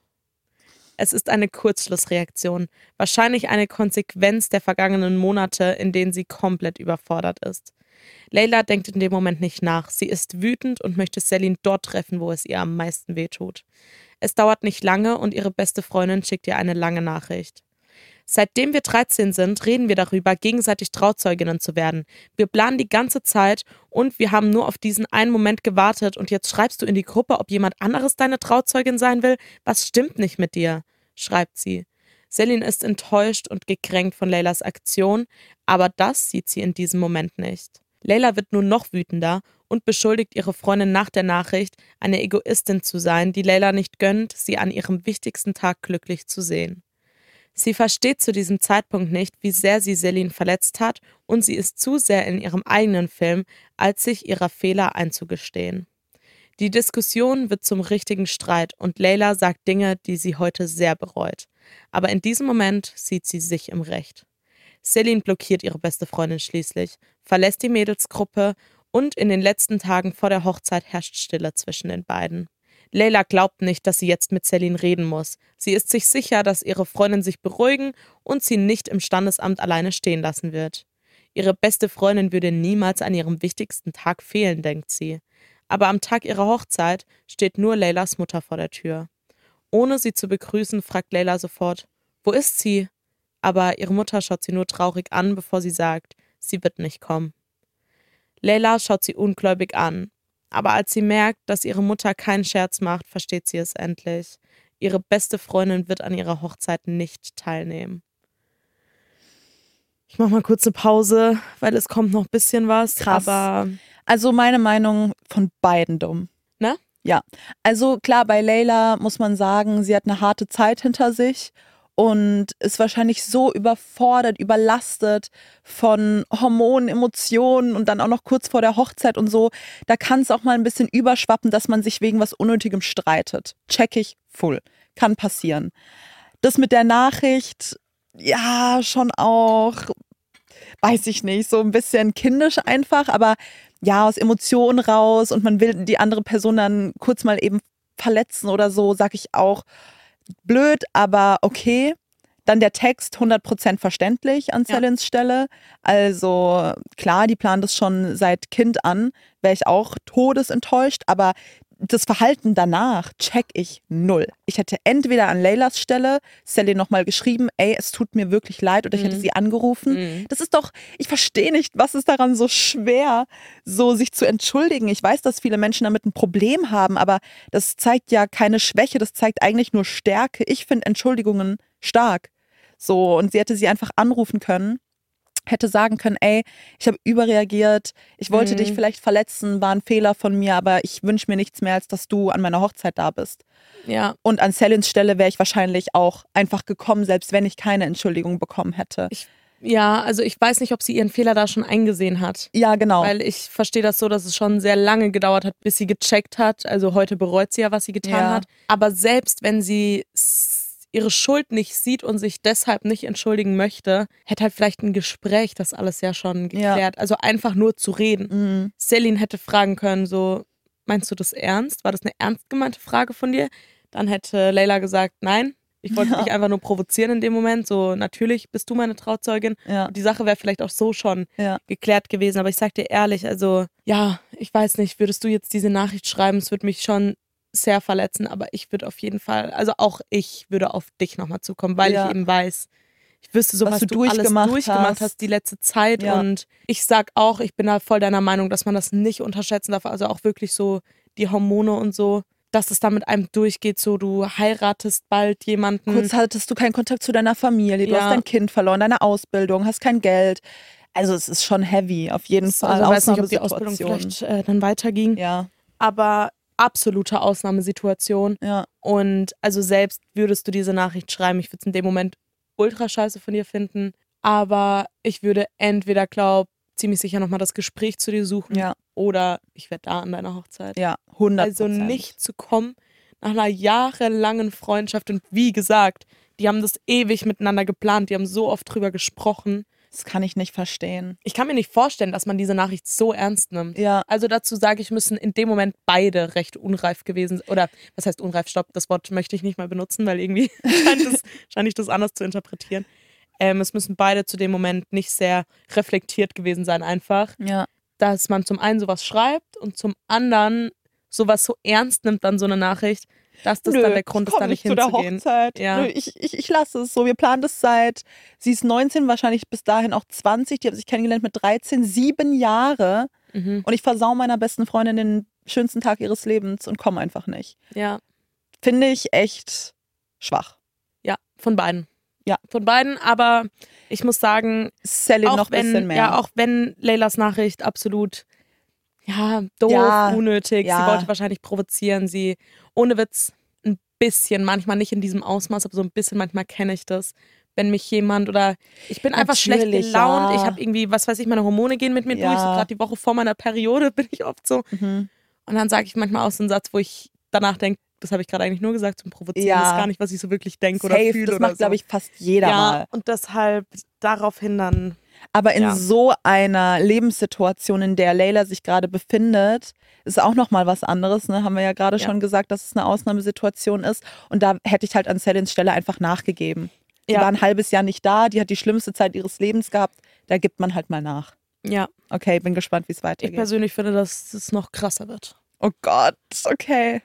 Es ist eine Kurzschlussreaktion, wahrscheinlich eine Konsequenz der vergangenen Monate, in denen sie komplett überfordert ist. Leyla denkt in dem Moment nicht nach. Sie ist wütend und möchte Selin dort treffen, wo es ihr am meisten wehtut. Es dauert nicht lange und ihre beste Freundin schickt ihr eine lange Nachricht. Seitdem wir dreizehn sind, reden wir darüber, gegenseitig Trauzeuginnen zu werden. Wir planen die ganze Zeit und wir haben nur auf diesen einen Moment gewartet und jetzt schreibst du in die Gruppe, ob jemand anderes deine Trauzeugin sein will? Was stimmt nicht mit dir? Schreibt sie. Selin ist enttäuscht und gekränkt von Leylas Aktion, aber das sieht sie in diesem Moment nicht. Leyla wird nun noch wütender und beschuldigt ihre Freundin nach der Nachricht, eine Egoistin zu sein, die Leyla nicht gönnt, sie an ihrem wichtigsten Tag glücklich zu sehen. Sie versteht zu diesem Zeitpunkt nicht, wie sehr sie Selin verletzt hat und sie ist zu sehr in ihrem eigenen Film, als sich ihrer Fehler einzugestehen. Die Diskussion wird zum richtigen Streit und Leyla sagt Dinge, die sie heute sehr bereut. Aber in diesem Moment sieht sie sich im Recht. Selin blockiert ihre beste Freundin schließlich, verlässt die Mädelsgruppe und in den letzten Tagen vor der Hochzeit herrscht Stille zwischen den beiden. Leyla glaubt nicht, dass sie jetzt mit Selin reden muss. Sie ist sich sicher, dass ihre Freundin sich beruhigen und sie nicht im Standesamt alleine stehen lassen wird. Ihre beste Freundin würde niemals an ihrem wichtigsten Tag fehlen, denkt sie. Aber am Tag ihrer Hochzeit steht nur Leylas Mutter vor der Tür. Ohne sie zu begrüßen, fragt Leyla sofort, wo ist sie? Aber ihre Mutter schaut sie nur traurig an, bevor sie sagt, sie wird nicht kommen. Leyla schaut sie ungläubig an. Aber als sie merkt, dass ihre Mutter keinen Scherz macht, versteht sie es endlich. Ihre beste Freundin wird an ihrer Hochzeit nicht teilnehmen. Ich mache mal kurz eine Pause, weil es kommt noch ein bisschen was. Krass. Aber Also meine Meinung von beiden dumm. Ne? Ja. Also klar, bei Layla muss man sagen, sie hat eine harte Zeit hinter sich und ist wahrscheinlich so überfordert, überlastet von Hormonen, Emotionen und dann auch noch kurz vor der Hochzeit und so. Da kann es auch mal ein bisschen überschwappen, dass man sich wegen was Unnötigem streitet. Check ich full. Kann passieren. Das mit der Nachricht, ja, schon auch, weiß ich nicht, so ein bisschen kindisch einfach, aber ja, aus Emotionen raus und man will die andere Person dann kurz mal eben verletzen oder so, sag ich auch, blöd, aber okay. Dann der Text, hundert Prozent verständlich an Celins ja. Stelle. Also klar, die planen das schon seit Kind an, wäre ich auch todesenttäuscht, aber das Verhalten danach check ich null. Ich hätte entweder an Laylas Stelle Celine nochmal geschrieben, ey, es tut mir wirklich leid, oder ich mhm. hätte sie angerufen. Mhm. Das ist doch, ich verstehe nicht, was ist daran so schwer, so sich zu entschuldigen. Ich weiß, dass viele Menschen damit ein Problem haben, aber das zeigt ja keine Schwäche, das zeigt eigentlich nur Stärke. Ich finde Entschuldigungen stark. So, und sie hätte sie einfach anrufen können. Hätte sagen können, ey, ich habe überreagiert, ich wollte mhm. dich vielleicht verletzen, war ein Fehler von mir, aber ich wünsche mir nichts mehr, als dass du an meiner Hochzeit da bist. Ja. Und an Celins Stelle wäre ich wahrscheinlich auch einfach gekommen, selbst wenn ich keine Entschuldigung bekommen hätte. Ich, ja, also ich weiß nicht, ob sie ihren Fehler da schon eingesehen hat. Ja, genau. Weil ich verstehe das so, dass es schon sehr lange gedauert hat, bis sie gecheckt hat. Also heute bereut sie ja, was sie getan ja. hat. Aber selbst wenn sie ihre Schuld nicht sieht und sich deshalb nicht entschuldigen möchte, hätte halt vielleicht ein Gespräch das alles ja schon geklärt. Ja. Also einfach nur zu reden. Mhm. Celine hätte fragen können, so, meinst du das ernst? War das eine ernst gemeinte Frage von dir? Dann hätte Layla gesagt, nein, ich wollte ja. dich einfach nur provozieren in dem Moment. So, natürlich bist du meine Trauzeugin. Ja. Und die Sache wäre vielleicht auch so schon ja. geklärt gewesen. Aber ich sag dir ehrlich, also ja, ich weiß nicht, würdest du jetzt diese Nachricht schreiben, es würde mich schon sehr verletzen, aber ich würde auf jeden Fall, also auch ich würde auf dich nochmal zukommen, weil ja. ich eben weiß, ich wüsste so, was, was du, du durchgemacht alles durchgemacht hast. hast die letzte Zeit ja. und ich sag auch, ich bin da voll deiner Meinung, dass man das nicht unterschätzen darf, also auch wirklich so die Hormone und so, dass es da mit einem durchgeht, so du heiratest bald jemanden. Kurz hattest du keinen Kontakt zu deiner Familie, du ja. hast dein Kind verloren, deine Ausbildung, hast kein Geld. Also es ist schon heavy, auf jeden Fall. Also ich weiß nicht, ob die Ausbildung vielleicht äh, dann weiterging, ja. aber absolute Ausnahmesituation. Ja. Und also selbst würdest du diese Nachricht schreiben, ich würde es in dem Moment ultra scheiße von dir finden, aber ich würde entweder, glaub, ziemlich sicher nochmal das Gespräch zu dir suchen ja. oder ich werde da an deiner Hochzeit. Ja, hundert Prozent. Also nicht zu kommen nach einer jahrelangen Freundschaft und wie gesagt, die haben das ewig miteinander geplant, die haben so oft drüber gesprochen. Das kann ich nicht verstehen. Ich kann mir nicht vorstellen, dass man diese Nachricht so ernst nimmt. Ja. Also dazu sage ich, müssen in dem Moment beide recht unreif gewesen sein. Oder was heißt unreif? Stopp, das Wort möchte ich nicht mal benutzen, weil irgendwie scheint, das, scheint ich das anders zu interpretieren. Ähm, es müssen beide zu dem Moment nicht sehr reflektiert gewesen sein einfach. Ja. Dass man zum einen sowas schreibt und zum anderen sowas so ernst nimmt, dann so eine Nachricht, dass das Nö, dann der Grund ist, da nicht zu der hinzugehen. Hochzeit. Ja. Nö, ich, ich, ich lasse es so. Wir planen das seit, sie ist neunzehn, wahrscheinlich bis dahin auch zwanzig. Die haben sich kennengelernt mit dreizehn, sieben Jahre. Mhm. Und ich versau meiner besten Freundin den schönsten Tag ihres Lebens und komme einfach nicht. Ja. Finde ich echt schwach. Ja, von beiden. Ja. Von beiden, aber ich muss sagen, Celine noch ein bisschen mehr. Ja, auch wenn Laylas Nachricht absolut ja, doof, ja, unnötig, ja. sie wollte wahrscheinlich provozieren, sie, ohne Witz, ein bisschen, manchmal nicht in diesem Ausmaß, aber so ein bisschen, manchmal kenne ich das, wenn mich jemand oder ich bin einfach Natürlich, schlecht gelaunt, ja. ich habe irgendwie, was weiß ich, meine Hormone gehen mit mir ja. durch, so gerade die Woche vor meiner Periode bin ich oft so mhm. und dann sage ich manchmal auch so einen Satz, wo ich danach denke, das habe ich gerade eigentlich nur gesagt zum Provozieren, ja. das ist gar nicht, was ich so wirklich denke oder Safe, fühle das oder macht, so. glaube ich, fast jeder ja, mal. Und deshalb daraufhin dann. Aber in ja. so einer Lebenssituation, in der Layla sich gerade befindet, ist auch nochmal was anderes. Ne? Haben wir ja gerade ja. schon gesagt, dass es eine Ausnahmesituation ist. Und da hätte ich halt an Celins Stelle einfach nachgegeben. Die ja. war ein halbes Jahr nicht da, die hat die schlimmste Zeit ihres Lebens gehabt. Da gibt man halt mal nach. Ja. Okay, bin gespannt, wie es weitergeht. Ich persönlich finde, dass es noch krasser wird. Oh Gott, okay.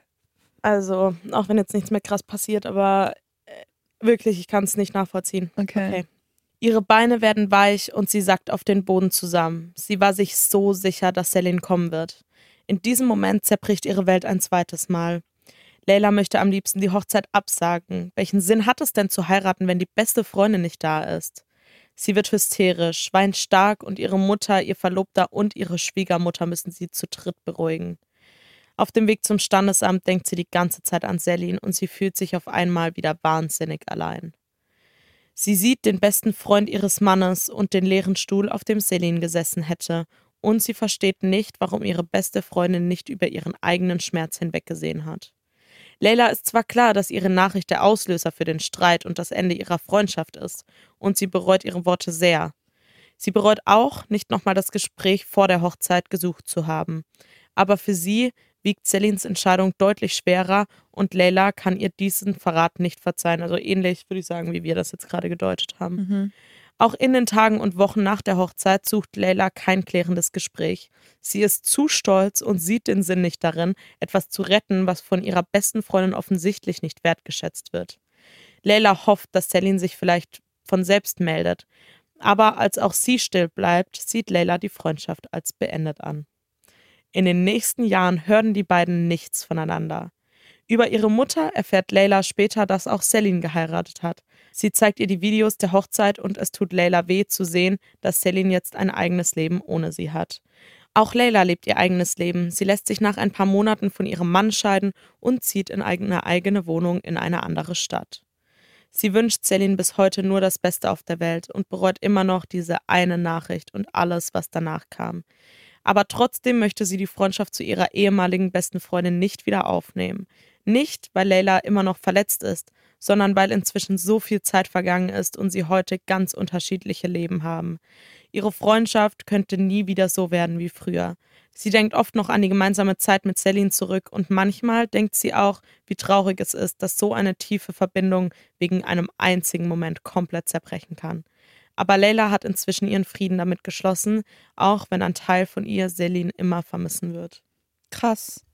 Also, auch wenn jetzt nichts mehr krass passiert, aber äh, wirklich, ich kann es nicht nachvollziehen. Okay. okay. Ihre Beine werden weich und sie sackt auf den Boden zusammen. Sie war sich so sicher, dass Celine kommen wird. In diesem Moment zerbricht ihre Welt ein zweites Mal. Layla möchte am liebsten die Hochzeit absagen. Welchen Sinn hat es denn zu heiraten, wenn die beste Freundin nicht da ist? Sie wird hysterisch, weint stark und ihre Mutter, ihr Verlobter und ihre Schwiegermutter müssen sie zu dritt beruhigen. Auf dem Weg zum Standesamt denkt sie die ganze Zeit an Selin und sie fühlt sich auf einmal wieder wahnsinnig allein. Sie sieht den besten Freund ihres Mannes und den leeren Stuhl, auf dem Selin gesessen hätte, und sie versteht nicht, warum ihre beste Freundin nicht über ihren eigenen Schmerz hinweggesehen hat. Leyla ist zwar klar, dass ihre Nachricht der Auslöser für den Streit und das Ende ihrer Freundschaft ist, und sie bereut ihre Worte sehr. Sie bereut auch, nicht nochmal das Gespräch vor der Hochzeit gesucht zu haben. Aber für sie wiegt Selins Entscheidung deutlich schwerer und Leyla kann ihr diesen Verrat nicht verzeihen. Also ähnlich, würde ich sagen, wie wir das jetzt gerade gedeutet haben. Mhm. Auch in den Tagen und Wochen nach der Hochzeit sucht Leyla kein klärendes Gespräch. Sie ist zu stolz und sieht den Sinn nicht darin, etwas zu retten, was von ihrer besten Freundin offensichtlich nicht wertgeschätzt wird. Leyla hofft, dass Selin sich vielleicht von selbst meldet. Aber als auch sie still bleibt, sieht Leyla die Freundschaft als beendet an. In den nächsten Jahren hören die beiden nichts voneinander. Über ihre Mutter erfährt Leyla später, dass auch Selin geheiratet hat. Sie zeigt ihr die Videos der Hochzeit und es tut Leyla weh zu sehen, dass Selin jetzt ein eigenes Leben ohne sie hat. Auch Leyla lebt ihr eigenes Leben. Sie lässt sich nach ein paar Monaten von ihrem Mann scheiden und zieht in eine eigene Wohnung in eine andere Stadt. Sie wünscht Selin bis heute nur das Beste auf der Welt und bereut immer noch diese eine Nachricht und alles, was danach kam. Aber trotzdem möchte sie die Freundschaft zu ihrer ehemaligen besten Freundin nicht wieder aufnehmen. Nicht, weil Leyla immer noch verletzt ist, sondern weil inzwischen so viel Zeit vergangen ist und sie heute ganz unterschiedliche Leben haben. Ihre Freundschaft könnte nie wieder so werden wie früher. Sie denkt oft noch an die gemeinsame Zeit mit Selin zurück und manchmal denkt sie auch, wie traurig es ist, dass so eine tiefe Verbindung wegen einem einzigen Moment komplett zerbrechen kann. Aber Leyla hat inzwischen ihren Frieden damit geschlossen, auch wenn ein Teil von ihr Selin immer vermissen wird. Krass.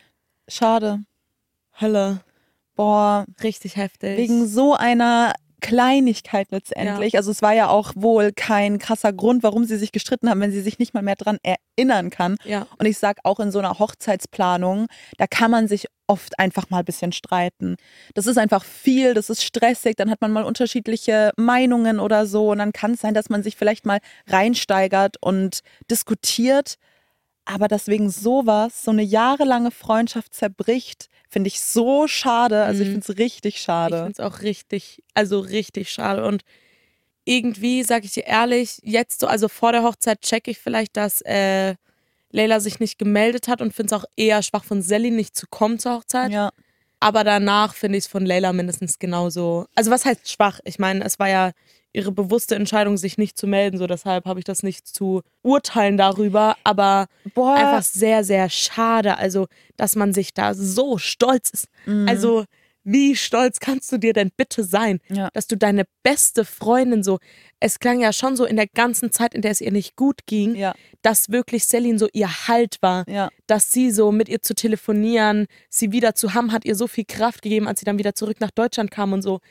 Schade. Hölle. Boah. Richtig heftig. Wegen so einer Kleinigkeit letztendlich. Ja. Also es war ja auch wohl kein krasser Grund, warum sie sich gestritten haben, wenn sie sich nicht mal mehr dran erinnern kann. Ja. Und ich sag auch in so einer Hochzeitsplanung, da kann man sich oft einfach mal ein bisschen streiten. Das ist einfach viel, das ist stressig, dann hat man mal unterschiedliche Meinungen oder so und dann kann es sein, dass man sich vielleicht mal reinsteigert und diskutiert. Aber dass wegen sowas so eine jahrelange Freundschaft zerbricht, finde ich so schade. Also ich finde es richtig schade. Ich finde es auch richtig, also richtig schade. Und irgendwie, sage ich dir ehrlich, jetzt so, also vor der Hochzeit checke ich vielleicht, dass äh, Leyla sich nicht gemeldet hat und finde es auch eher schwach von Selin nicht zu kommen zur Hochzeit. Ja. Aber danach finde ich es von Leyla mindestens genauso. Also was heißt schwach? Ich meine, es war ja ihre bewusste Entscheidung, sich nicht zu melden. So, deshalb habe ich das nicht zu urteilen darüber. Aber Boah. einfach sehr, sehr schade. Also, dass man sich da so stolz ist. Mhm. Also, wie stolz kannst du dir denn bitte sein, ja. dass du deine beste Freundin so, es klang ja schon so in der ganzen Zeit, in der es ihr nicht gut ging, ja. dass wirklich Selin so ihr Halt war, ja. dass sie so mit ihr zu telefonieren, sie wieder zu haben, hat ihr so viel Kraft gegeben, als sie dann wieder zurück nach Deutschland kam und so.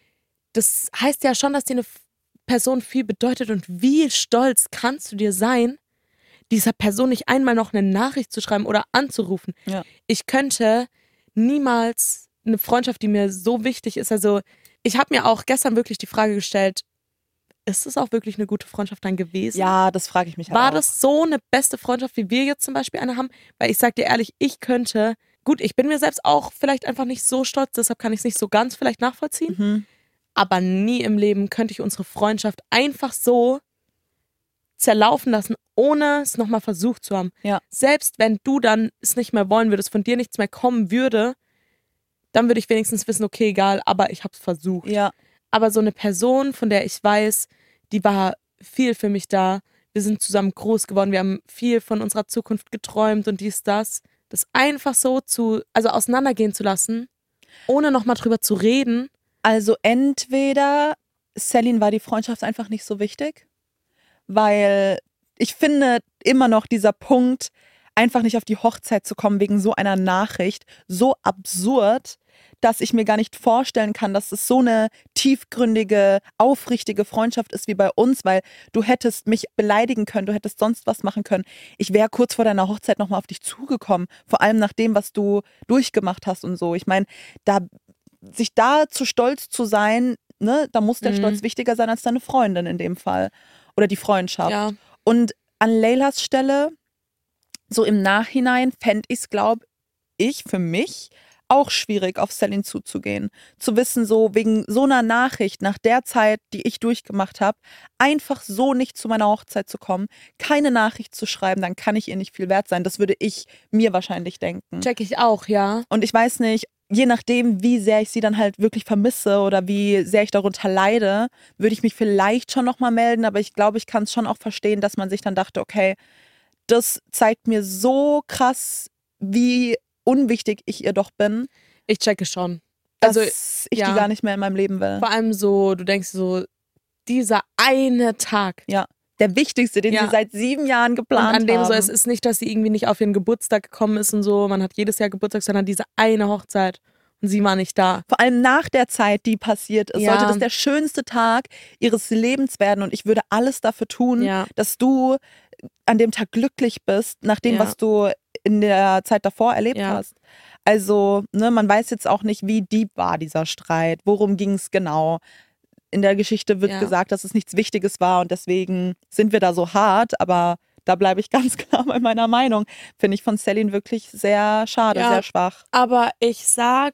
Das heißt ja schon, dass dir eine Person viel bedeutet und wie stolz kannst du dir sein, dieser Person nicht einmal noch eine Nachricht zu schreiben oder anzurufen. Ja. Ich könnte niemals eine Freundschaft, die mir so wichtig ist, also ich habe mir auch gestern wirklich die Frage gestellt, ist es auch wirklich eine gute Freundschaft dann gewesen? Ja, das frage ich mich halt War auch. das so eine beste Freundschaft, wie wir jetzt zum Beispiel eine haben? Weil ich sag dir ehrlich, ich könnte, gut, ich bin mir selbst auch vielleicht einfach nicht so stolz, deshalb kann ich es nicht so ganz vielleicht nachvollziehen, Mhm. aber nie im Leben könnte ich unsere Freundschaft einfach so zerlaufen lassen, ohne es nochmal versucht zu haben. Ja. Selbst wenn du dann es nicht mehr wollen würdest, von dir nichts mehr kommen würde, dann würde ich wenigstens wissen, okay, egal, aber ich habe es versucht. Ja. Aber so eine Person, von der ich weiß, die war viel für mich da. Wir sind zusammen groß geworden, wir haben viel von unserer Zukunft geträumt und dies, das. Das einfach so zu, also auseinandergehen zu lassen, ohne nochmal drüber zu reden. Also entweder Selin war die Freundschaft einfach nicht so wichtig, weil ich finde immer noch dieser Punkt, einfach nicht auf die Hochzeit zu kommen wegen so einer Nachricht, so absurd, dass ich mir gar nicht vorstellen kann, dass es so eine tiefgründige, aufrichtige Freundschaft ist wie bei uns, weil du hättest mich beleidigen können, du hättest sonst was machen können. Ich wäre kurz vor deiner Hochzeit nochmal auf dich zugekommen, vor allem nach dem, was du durchgemacht hast und so. Ich meine, da sich da zu stolz zu sein, ne, da muss der Mhm. Stolz wichtiger sein als deine Freundin in dem Fall. Oder die Freundschaft. Ja. Und an Leylas Stelle, so im Nachhinein, fände ich es, glaube ich, für mich auch schwierig, auf Celine zuzugehen. Zu wissen, so wegen so einer Nachricht nach der Zeit, die ich durchgemacht habe, einfach so nicht zu meiner Hochzeit zu kommen, keine Nachricht zu schreiben, dann kann ich ihr nicht viel wert sein. Das würde ich mir wahrscheinlich denken. Check ich auch, ja. Und ich weiß nicht, je nachdem, wie sehr ich sie dann halt wirklich vermisse oder wie sehr ich darunter leide, würde ich mich vielleicht schon nochmal melden. Aber ich glaube, ich kann es schon auch verstehen, dass man sich dann dachte, okay, das zeigt mir so krass, wie unwichtig ich ihr doch bin, Ich checke schon. dass Also, ich ja. die gar nicht mehr in meinem Leben will. Vor allem so, du denkst so, dieser eine Tag. Ja, der wichtigste, den Ja. sie seit sieben Jahren Und geplant an dem haben. so, es ist nicht, dass sie irgendwie nicht auf ihren Geburtstag gekommen ist und so. Man hat jedes Jahr Geburtstag, sondern diese eine Hochzeit. Und sie war nicht da. Vor allem nach der Zeit, die passiert ist, Ja. sollte das der schönste Tag ihres Lebens werden. Und ich würde alles dafür tun, Ja. dass du an dem Tag glücklich bist, nach dem, Ja. was du in der Zeit davor erlebt Ja. hast. Also, ne, man weiß jetzt auch nicht, wie deep war dieser Streit, worum ging es genau. In der Geschichte wird Ja. gesagt, dass es nichts Wichtiges war und deswegen sind wir da so hart, aber da bleibe ich ganz klar bei meiner Meinung. Finde ich von Celine wirklich sehr schade, Ja. sehr schwach. Aber ich sag,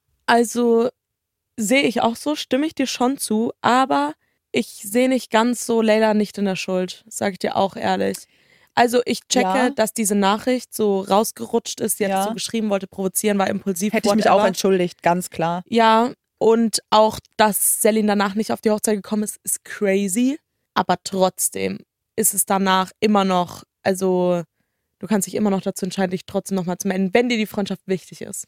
also sehe ich auch so, stimme ich dir schon zu, aber ich sehe nicht ganz so Leyla nicht in der Schuld, sage ich dir auch ehrlich. Also ich checke, Ja. dass diese Nachricht so rausgerutscht ist, sie hat Ja. es so geschrieben, wollte provozieren, war impulsiv. Hätte ich mich auch whatever. entschuldigt, ganz klar. Ja, und auch, dass Celine danach nicht auf die Hochzeit gekommen ist, ist crazy. Aber trotzdem ist es danach immer noch, also du kannst dich immer noch dazu entscheiden, dich trotzdem nochmal zu melden, wenn dir die Freundschaft wichtig ist.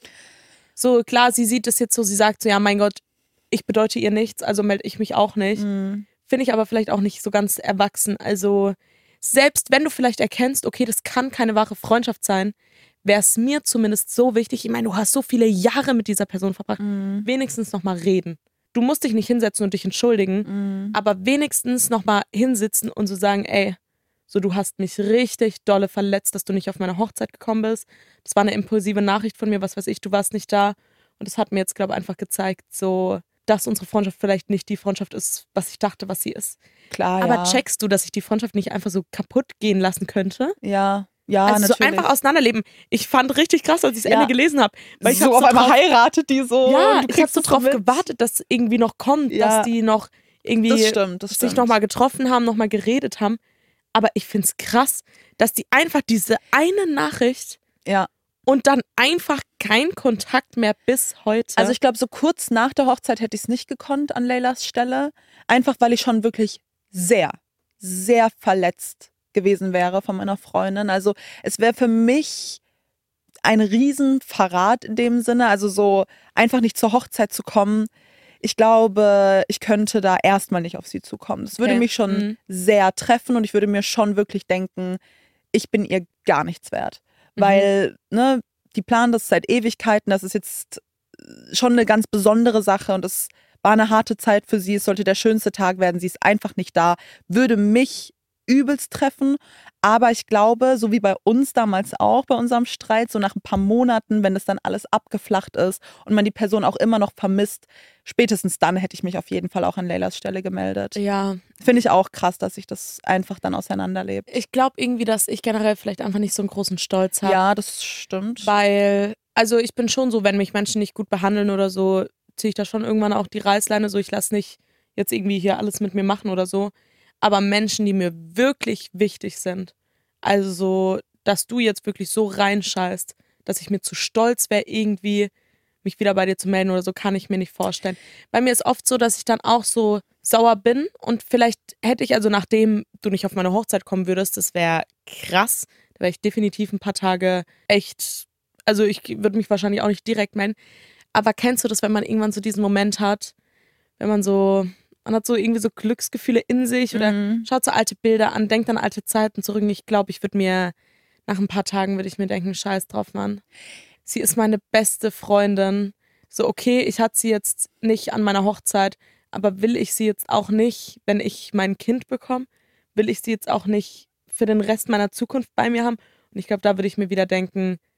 So, klar, sie sieht es jetzt so, sie sagt so, ja, mein Gott, ich bedeute ihr nichts, also melde ich mich auch nicht. Mhm. Finde ich aber vielleicht auch nicht so ganz erwachsen. Also selbst wenn du vielleicht erkennst, okay, das kann keine wahre Freundschaft sein, wäre es mir zumindest so wichtig, ich meine, du hast so viele Jahre mit dieser Person verbracht, Mhm. wenigstens nochmal reden. Du musst dich nicht hinsetzen und dich entschuldigen, Mhm. aber wenigstens nochmal hinsitzen und so sagen, ey, so du hast mich richtig dolle verletzt, dass du nicht auf meine Hochzeit gekommen bist. Das war eine impulsive Nachricht von mir, was weiß ich, du warst nicht da. Und das hat mir jetzt, glaube ich, einfach gezeigt, so, dass unsere Freundschaft vielleicht nicht die Freundschaft ist, was ich dachte, was sie ist. Klar, Aber ja. checkst du, dass ich die Freundschaft nicht einfach so kaputt gehen lassen könnte? Ja, ja, also natürlich. so einfach auseinanderleben. Ich fand richtig krass, als ich das Ja. Ende gelesen habe. Weil ich so hab auf so einmal drauf, heiratet die so. ja, und du ich habe kriegst so es drauf mit. gewartet, dass irgendwie noch kommt, Ja. dass die noch irgendwie Das stimmt, das sich stimmt. nochmal getroffen haben, nochmal geredet haben. Aber ich finde es krass, dass die einfach diese eine Nachricht Ja. und dann einfach kein Kontakt mehr bis heute. Also ich glaube, so kurz nach der Hochzeit hätte ich es nicht gekonnt an Leylas Stelle. Einfach weil ich schon wirklich sehr, sehr verletzt gewesen wäre von meiner Freundin. Also es wäre für mich ein Riesenverrat in dem Sinne. Also so einfach nicht zur Hochzeit zu kommen. Ich glaube, ich könnte da erstmal nicht auf sie zukommen. Das würde Okay. mich schon Mhm. sehr treffen und ich würde mir schon wirklich denken, ich bin ihr gar nichts wert. Mhm. Weil, ne, die planen das seit Ewigkeiten. Das ist jetzt schon eine ganz besondere Sache und es war eine harte Zeit für sie. Es sollte der schönste Tag werden. Sie ist einfach nicht da. Würde mich übelst treffen. Aber ich glaube, so wie bei uns damals auch, bei unserem Streit, so nach ein paar Monaten, wenn das dann alles abgeflacht ist und man die Person auch immer noch vermisst, spätestens dann hätte ich mich auf jeden Fall auch an Leylas Stelle gemeldet. Ja, Finde ich auch krass, dass sich das einfach dann auseinanderlebt. ich glaube irgendwie, dass ich generell vielleicht einfach nicht so einen großen Stolz habe. Ja, das stimmt. Weil, also ich bin schon so, wenn mich Menschen nicht gut behandeln oder so, ziehe ich da schon irgendwann auch die Reißleine. So, ich lasse nicht jetzt irgendwie hier alles mit mir machen oder so. Aber Menschen, die mir wirklich wichtig sind, also so, dass du jetzt wirklich so reinschallst, dass ich mir zu stolz wäre, irgendwie mich wieder bei dir zu melden oder so, kann ich mir nicht vorstellen. Bei mir ist oft so, dass ich dann auch so sauer bin und vielleicht hätte ich, also nachdem du nicht auf meine Hochzeit kommen würdest, das wäre krass, da wäre ich definitiv ein paar Tage echt, also ich würde mich wahrscheinlich auch nicht direkt melden, aber kennst du das, wenn man irgendwann so diesen Moment hat, wenn man so, man hat so irgendwie so Glücksgefühle in sich oder Mhm. schaut so alte Bilder an, denkt an alte Zeiten zurück. Ich glaube, ich würde mir, nach ein paar Tagen würde ich mir denken, scheiß drauf, Mann. Sie ist meine beste Freundin. So, okay, ich hatte sie jetzt nicht an meiner Hochzeit, aber will ich sie jetzt auch nicht, wenn ich mein Kind bekomme, will ich sie jetzt auch nicht für den Rest meiner Zukunft bei mir haben? Und ich glaube, da würde ich mir wieder denken,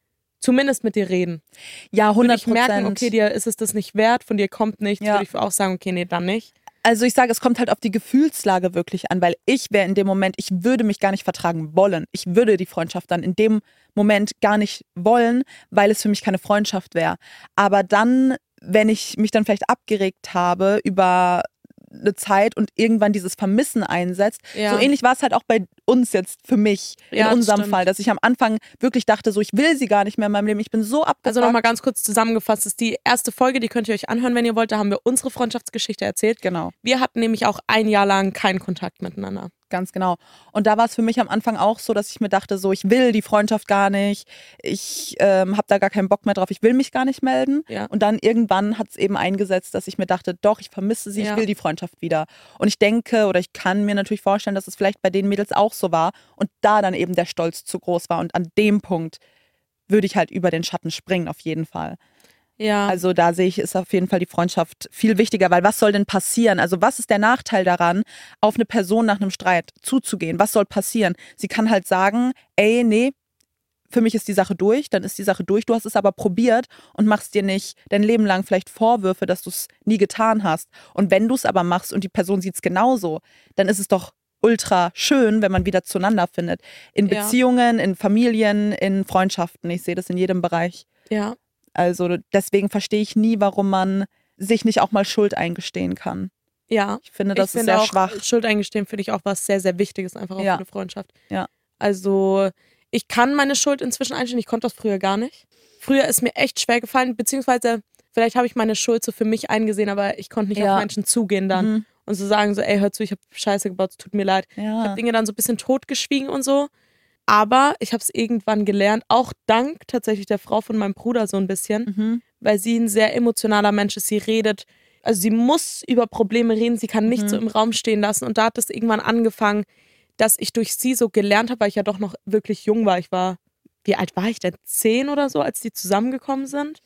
zumindest mit dir reden. Ja, Würde hundert ich Prozent. merken, okay, dir ist es das nicht wert, von dir kommt nichts, Ja. würde ich auch sagen, okay, nee, dann nicht. Also ich sage, es kommt halt auf die Gefühlslage wirklich an, weil ich wäre in dem Moment, ich würde mich gar nicht vertragen wollen. Ich würde die Freundschaft dann in dem Moment gar nicht wollen, weil es für mich keine Freundschaft wäre. Aber dann, wenn ich mich dann vielleicht abgeregt habe über eine Zeit und irgendwann dieses Vermissen einsetzt. Ja. So ähnlich war es halt auch bei uns jetzt für mich in Ja, das unserem stimmt. Fall, dass ich am Anfang wirklich dachte, so ich will sie gar nicht mehr in meinem Leben, ich bin so abgefuckt. Also nochmal ganz kurz zusammengefasst, das ist die erste Folge, die könnt ihr euch anhören, wenn ihr wollt. Da haben wir unsere Freundschaftsgeschichte erzählt. Genau. Wir hatten nämlich auch ein Jahr lang keinen Kontakt miteinander. Ganz genau. Und da war es für mich am Anfang auch so, dass ich mir dachte, so ich will die Freundschaft gar nicht, ich ähm, habe da gar keinen Bock mehr drauf, ich will mich gar nicht melden. Ja. Und dann irgendwann hat es eben eingesetzt, dass ich mir dachte, doch, ich vermisse sie, Ja. ich will die Freundschaft wieder. Und ich denke oder ich kann mir natürlich vorstellen, dass es vielleicht bei den Mädels auch so war und da dann eben der Stolz zu groß war. Und an dem Punkt würde ich halt über den Schatten springen, auf jeden Fall. Ja. Also da sehe ich, ist auf jeden Fall die Freundschaft viel wichtiger, weil was soll denn passieren? Also was ist der Nachteil daran, auf eine Person nach einem Streit zuzugehen? Was soll passieren? Sie kann halt sagen, ey, nee, für mich ist die Sache durch, dann ist die Sache durch. Du hast es aber probiert und machst dir nicht dein Leben lang vielleicht Vorwürfe, dass du es nie getan hast. Und wenn du es aber machst und die Person sieht es genauso, dann ist es doch ultra schön, wenn man wieder zueinander findet. In Ja. Beziehungen, in Familien, in Freundschaften. Ich sehe das in jedem Bereich. ja. Also deswegen verstehe ich nie, warum man sich nicht auch mal Schuld eingestehen kann. Ja. Ich finde, das ich ist finde sehr auch, schwach. Schuld eingestehen finde ich auch was sehr, sehr Wichtiges, einfach auch Ja. für eine Freundschaft. Ja. Also ich kann meine Schuld inzwischen einstehen, ich konnte das früher gar nicht. Früher ist mir echt schwer gefallen, beziehungsweise vielleicht habe ich meine Schuld so für mich eingesehen, aber ich konnte nicht Ja. auf Menschen zugehen dann Mhm. und so sagen so, ey, hör zu, ich habe Scheiße gebaut, es tut mir leid. Ich Ja. habe Dinge dann so ein bisschen totgeschwiegen und so. Aber ich habe es irgendwann gelernt, auch dank tatsächlich der Frau von meinem Bruder so ein bisschen, Mhm. weil sie ein sehr emotionaler Mensch ist. Sie redet, also sie muss über Probleme reden, sie kann nicht Mhm. so im Raum stehen lassen. Und da hat es irgendwann angefangen, dass ich durch sie so gelernt habe, weil ich ja doch noch wirklich jung war. Ich war, wie alt war ich denn? Zehn oder so, als die zusammengekommen sind,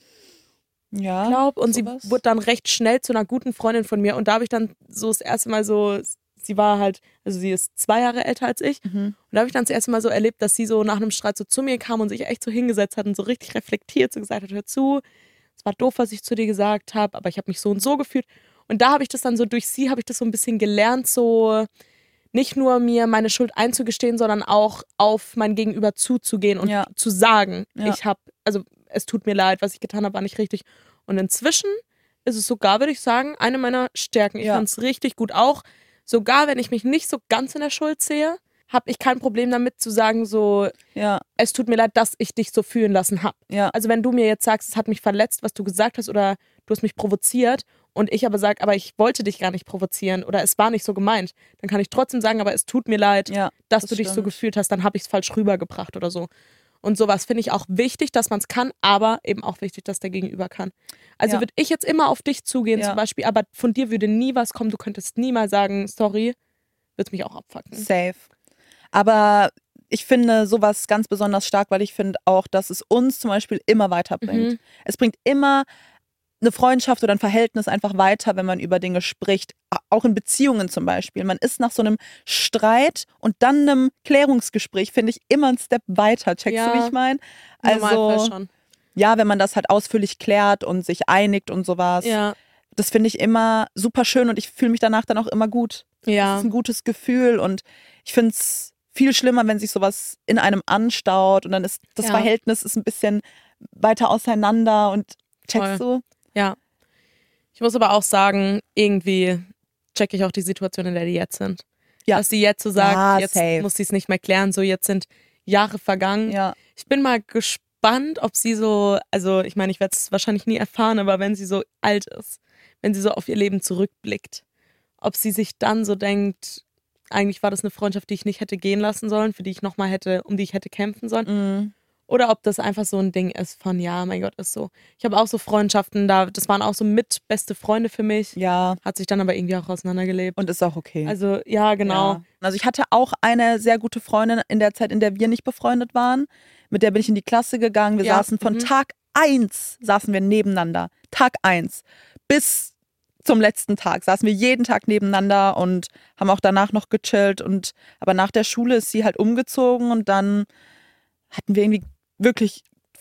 Ja. glaube. Und sowas. sie wurde dann recht schnell zu einer guten Freundin von mir. Und da habe ich dann so das erste Mal so, sie war halt, also sie ist zwei Jahre älter als ich. Mhm. Und da habe ich dann das erste Mal so erlebt, dass sie so nach einem Streit so zu mir kam und sich echt so hingesetzt hat und so richtig reflektiert, so gesagt hat, hör zu, es war doof, was ich zu dir gesagt habe, aber ich habe mich so und so gefühlt. Und da habe ich das dann so, durch sie habe ich das so ein bisschen gelernt, so nicht nur mir meine Schuld einzugestehen, sondern auch auf mein Gegenüber zuzugehen und Ja. zu sagen, Ja. ich habe, also es tut mir leid, was ich getan habe, war nicht richtig. Und inzwischen ist es sogar, würde ich sagen, eine meiner Stärken. Ich Ja. fand es richtig gut. Auch sogar, wenn ich mich nicht so ganz in der Schuld sehe, habe ich kein Problem damit zu sagen, so, Ja. es tut mir leid, dass ich dich so fühlen lassen habe. Ja. Also wenn du mir jetzt sagst, es hat mich verletzt, was du gesagt hast, oder du hast mich provoziert und ich aber sage, aber ich wollte dich gar nicht provozieren oder es war nicht so gemeint, dann kann ich trotzdem sagen, aber es tut mir leid, Ja. dass das du dich so stimmt. gefühlt hast, dann habe ich es falsch rübergebracht oder so. Und sowas finde ich auch wichtig, dass man es kann, aber eben auch wichtig, dass der Gegenüber kann. Also Ja. würde ich jetzt immer auf dich zugehen Ja. zum Beispiel, aber von dir würde nie was kommen, du könntest nie mal sagen, sorry, würde es mich auch abfucken. Safe. Aber ich finde sowas ganz besonders stark, weil ich finde auch, dass es uns zum Beispiel immer weiterbringt. Mhm. Es bringt immer eine Freundschaft oder ein Verhältnis einfach weiter, wenn man über Dinge spricht. A- Auch in Beziehungen zum Beispiel. Man ist nach so einem Streit und dann einem Klärungsgespräch, finde ich, immer einen Step weiter. Checkst Ja, du, wie ich meine? Im Normalfall Also, schon. ja, wenn man das halt ausführlich klärt und sich einigt und sowas. Ja, Das finde ich immer super schön und ich fühle mich danach dann auch immer gut. Das ja, ist ein gutes Gefühl und ich finde es viel schlimmer, wenn sich sowas in einem anstaut und dann ist das Ja. Verhältnis ist ein bisschen weiter auseinander und checkst du? ja. Ich muss aber auch sagen, irgendwie checke ich auch die Situation, in der die jetzt sind. Ja. Dass sie jetzt so sagt, Ja, jetzt safe. muss sie es nicht mehr klären, so jetzt sind Jahre vergangen. Ja. Ich bin mal gespannt, ob sie so, also ich meine, ich werde es wahrscheinlich nie erfahren, aber wenn sie so alt ist, wenn sie so auf ihr Leben zurückblickt, ob sie sich dann so denkt, eigentlich war das eine Freundschaft, die ich nicht hätte gehen lassen sollen, für die ich nochmal hätte, um die ich hätte kämpfen sollen. Mhm. Oder ob das einfach so ein Ding ist von, ja, mein Gott, ist so. Ich habe auch so Freundschaften, da, das waren auch so mit beste Freunde für mich, Ja. hat sich dann aber irgendwie auch auseinandergelebt. Und ist auch okay. Also, ja, genau. Ja. Also ich hatte auch eine sehr gute Freundin in der Zeit, in der wir nicht befreundet waren. Mit der bin ich in die Klasse gegangen. Wir Ja, saßen von mhm. Tag eins, saßen wir nebeneinander. Tag eins. Bis zum letzten Tag saßen wir jeden Tag nebeneinander und haben auch danach noch gechillt. Und, aber nach der Schule ist sie halt umgezogen und dann hatten wir irgendwie wirklich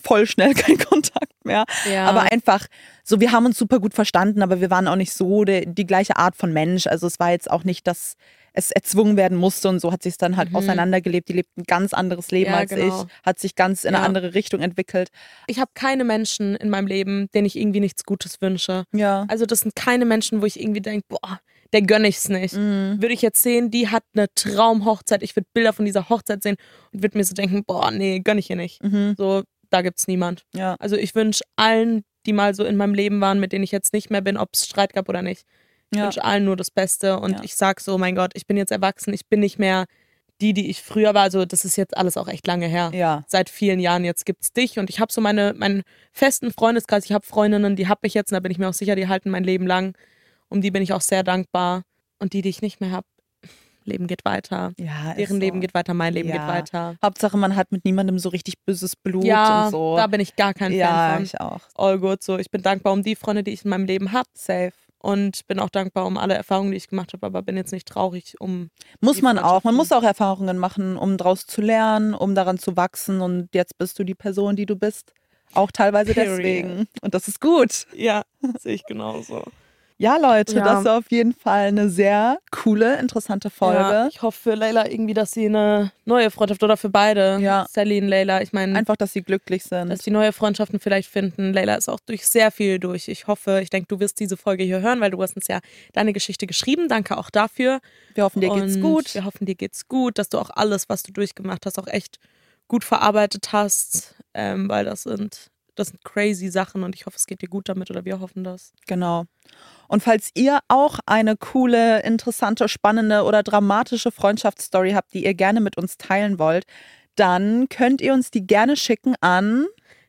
voll schnell kein Kontakt mehr. Ja. Aber einfach so, wir haben uns super gut verstanden, aber wir waren auch nicht so die, die gleiche Art von Mensch. Also es war jetzt auch nicht, dass es erzwungen werden musste und so hat sich es dann halt Mhm. auseinandergelebt. Die lebt ein ganz anderes Leben Ja, als genau. ich, hat sich ganz in eine Ja. andere Richtung entwickelt. Ich habe keine Menschen in meinem Leben, denen ich irgendwie nichts Gutes wünsche. Ja. Also das sind keine Menschen, wo ich irgendwie denke, boah, der gönne ich's nicht. Mhm. Würde ich jetzt sehen, die hat eine Traumhochzeit, ich würde Bilder von dieser Hochzeit sehen und würde mir so denken, boah, nee, gönne ich ihr nicht. Mhm. So, da gibt's niemand. Ja. Also ich wünsche allen, die mal so in meinem Leben waren, mit denen ich jetzt nicht mehr bin, ob es Streit gab oder nicht. Ich Ja. wünsche allen nur das Beste und Ja. ich sag so, mein Gott, ich bin jetzt erwachsen, ich bin nicht mehr die, die ich früher war. Also das ist jetzt alles auch echt lange her. Ja. Seit vielen Jahren jetzt gibt's dich und ich habe so meine meinen festen Freundeskreis, ich habe Freundinnen, die habe ich jetzt und da bin ich mir auch sicher, die halten mein Leben lang. Um die bin ich auch sehr dankbar und die, die ich nicht mehr habe, Leben geht weiter. Ja, ist Deren so. Leben geht weiter, mein Leben Ja. geht weiter. Hauptsache, man hat mit niemandem so richtig böses Blut Ja, und so. da bin ich gar kein ja, Fan von. ich auch. All good, so ich bin dankbar um die Freunde, die ich in meinem Leben habe Safe. und bin auch dankbar um alle Erfahrungen, die ich gemacht habe, aber bin jetzt nicht traurig um Muss die man auch. Man Freundschaften. muss auch Erfahrungen machen, um daraus zu lernen, um daran zu wachsen. Und jetzt bist du die Person, die du bist. Auch teilweise Period. deswegen. Und das ist gut. Ja, sehe ich genauso. Ja, Leute, Ja. das war auf jeden Fall eine sehr coole, interessante Folge. Ja, ich hoffe für Leila irgendwie, dass sie eine neue Freundschaft oder für beide, Ja. Sally und Leila, ich meine, Einfach, dass sie glücklich sind. dass die neue Freundschaften vielleicht finden. Leila ist auch durch sehr viel durch. Ich hoffe, ich denke, du wirst diese Folge hier hören, weil du hast uns ja deine Geschichte geschrieben. Danke auch dafür. Wir hoffen, dir geht's Und gut. Wir hoffen, dir geht's gut, dass du auch alles, was du durchgemacht hast, auch echt gut verarbeitet hast, ähm, weil das sind, das sind crazy Sachen und ich hoffe, es geht dir gut damit oder wir hoffen das. Genau. Und falls ihr auch eine coole, interessante, spannende oder dramatische Freundschaftsstory habt, die ihr gerne mit uns teilen wollt, dann könnt ihr uns die gerne schicken an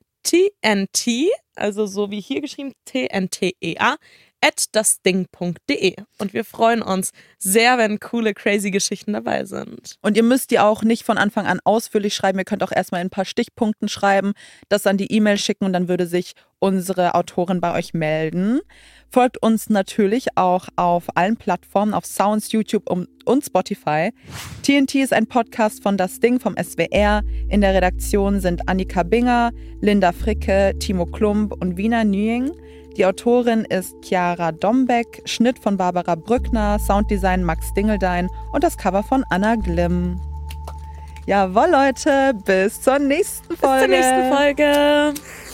T N T, also so wie hier geschrieben, T N T E A, at dasding punkt de. Und wir freuen uns sehr, wenn coole, crazy Geschichten dabei sind. und ihr müsst die auch nicht von Anfang an ausführlich schreiben. Ihr könnt auch erstmal in ein paar Stichpunkten schreiben, das an die E-Mail schicken und dann würde sich unsere Autorin bei euch melden. Folgt uns natürlich auch auf allen Plattformen, auf Sounds, YouTube und Spotify. T N T ist ein Podcast von Das Ding vom S W R. In der Redaktion sind Annika Binger, Linda Fricke, Timo Klump und Wiener Nying. Die Autorin ist Chiara Dombeck, Schnitt von Barbara Brückner, Sounddesign Max Dingeldein und das Cover von Anna Glimm. Jawohl, Leute, bis zur nächsten Folge. Bis zur nächsten Folge.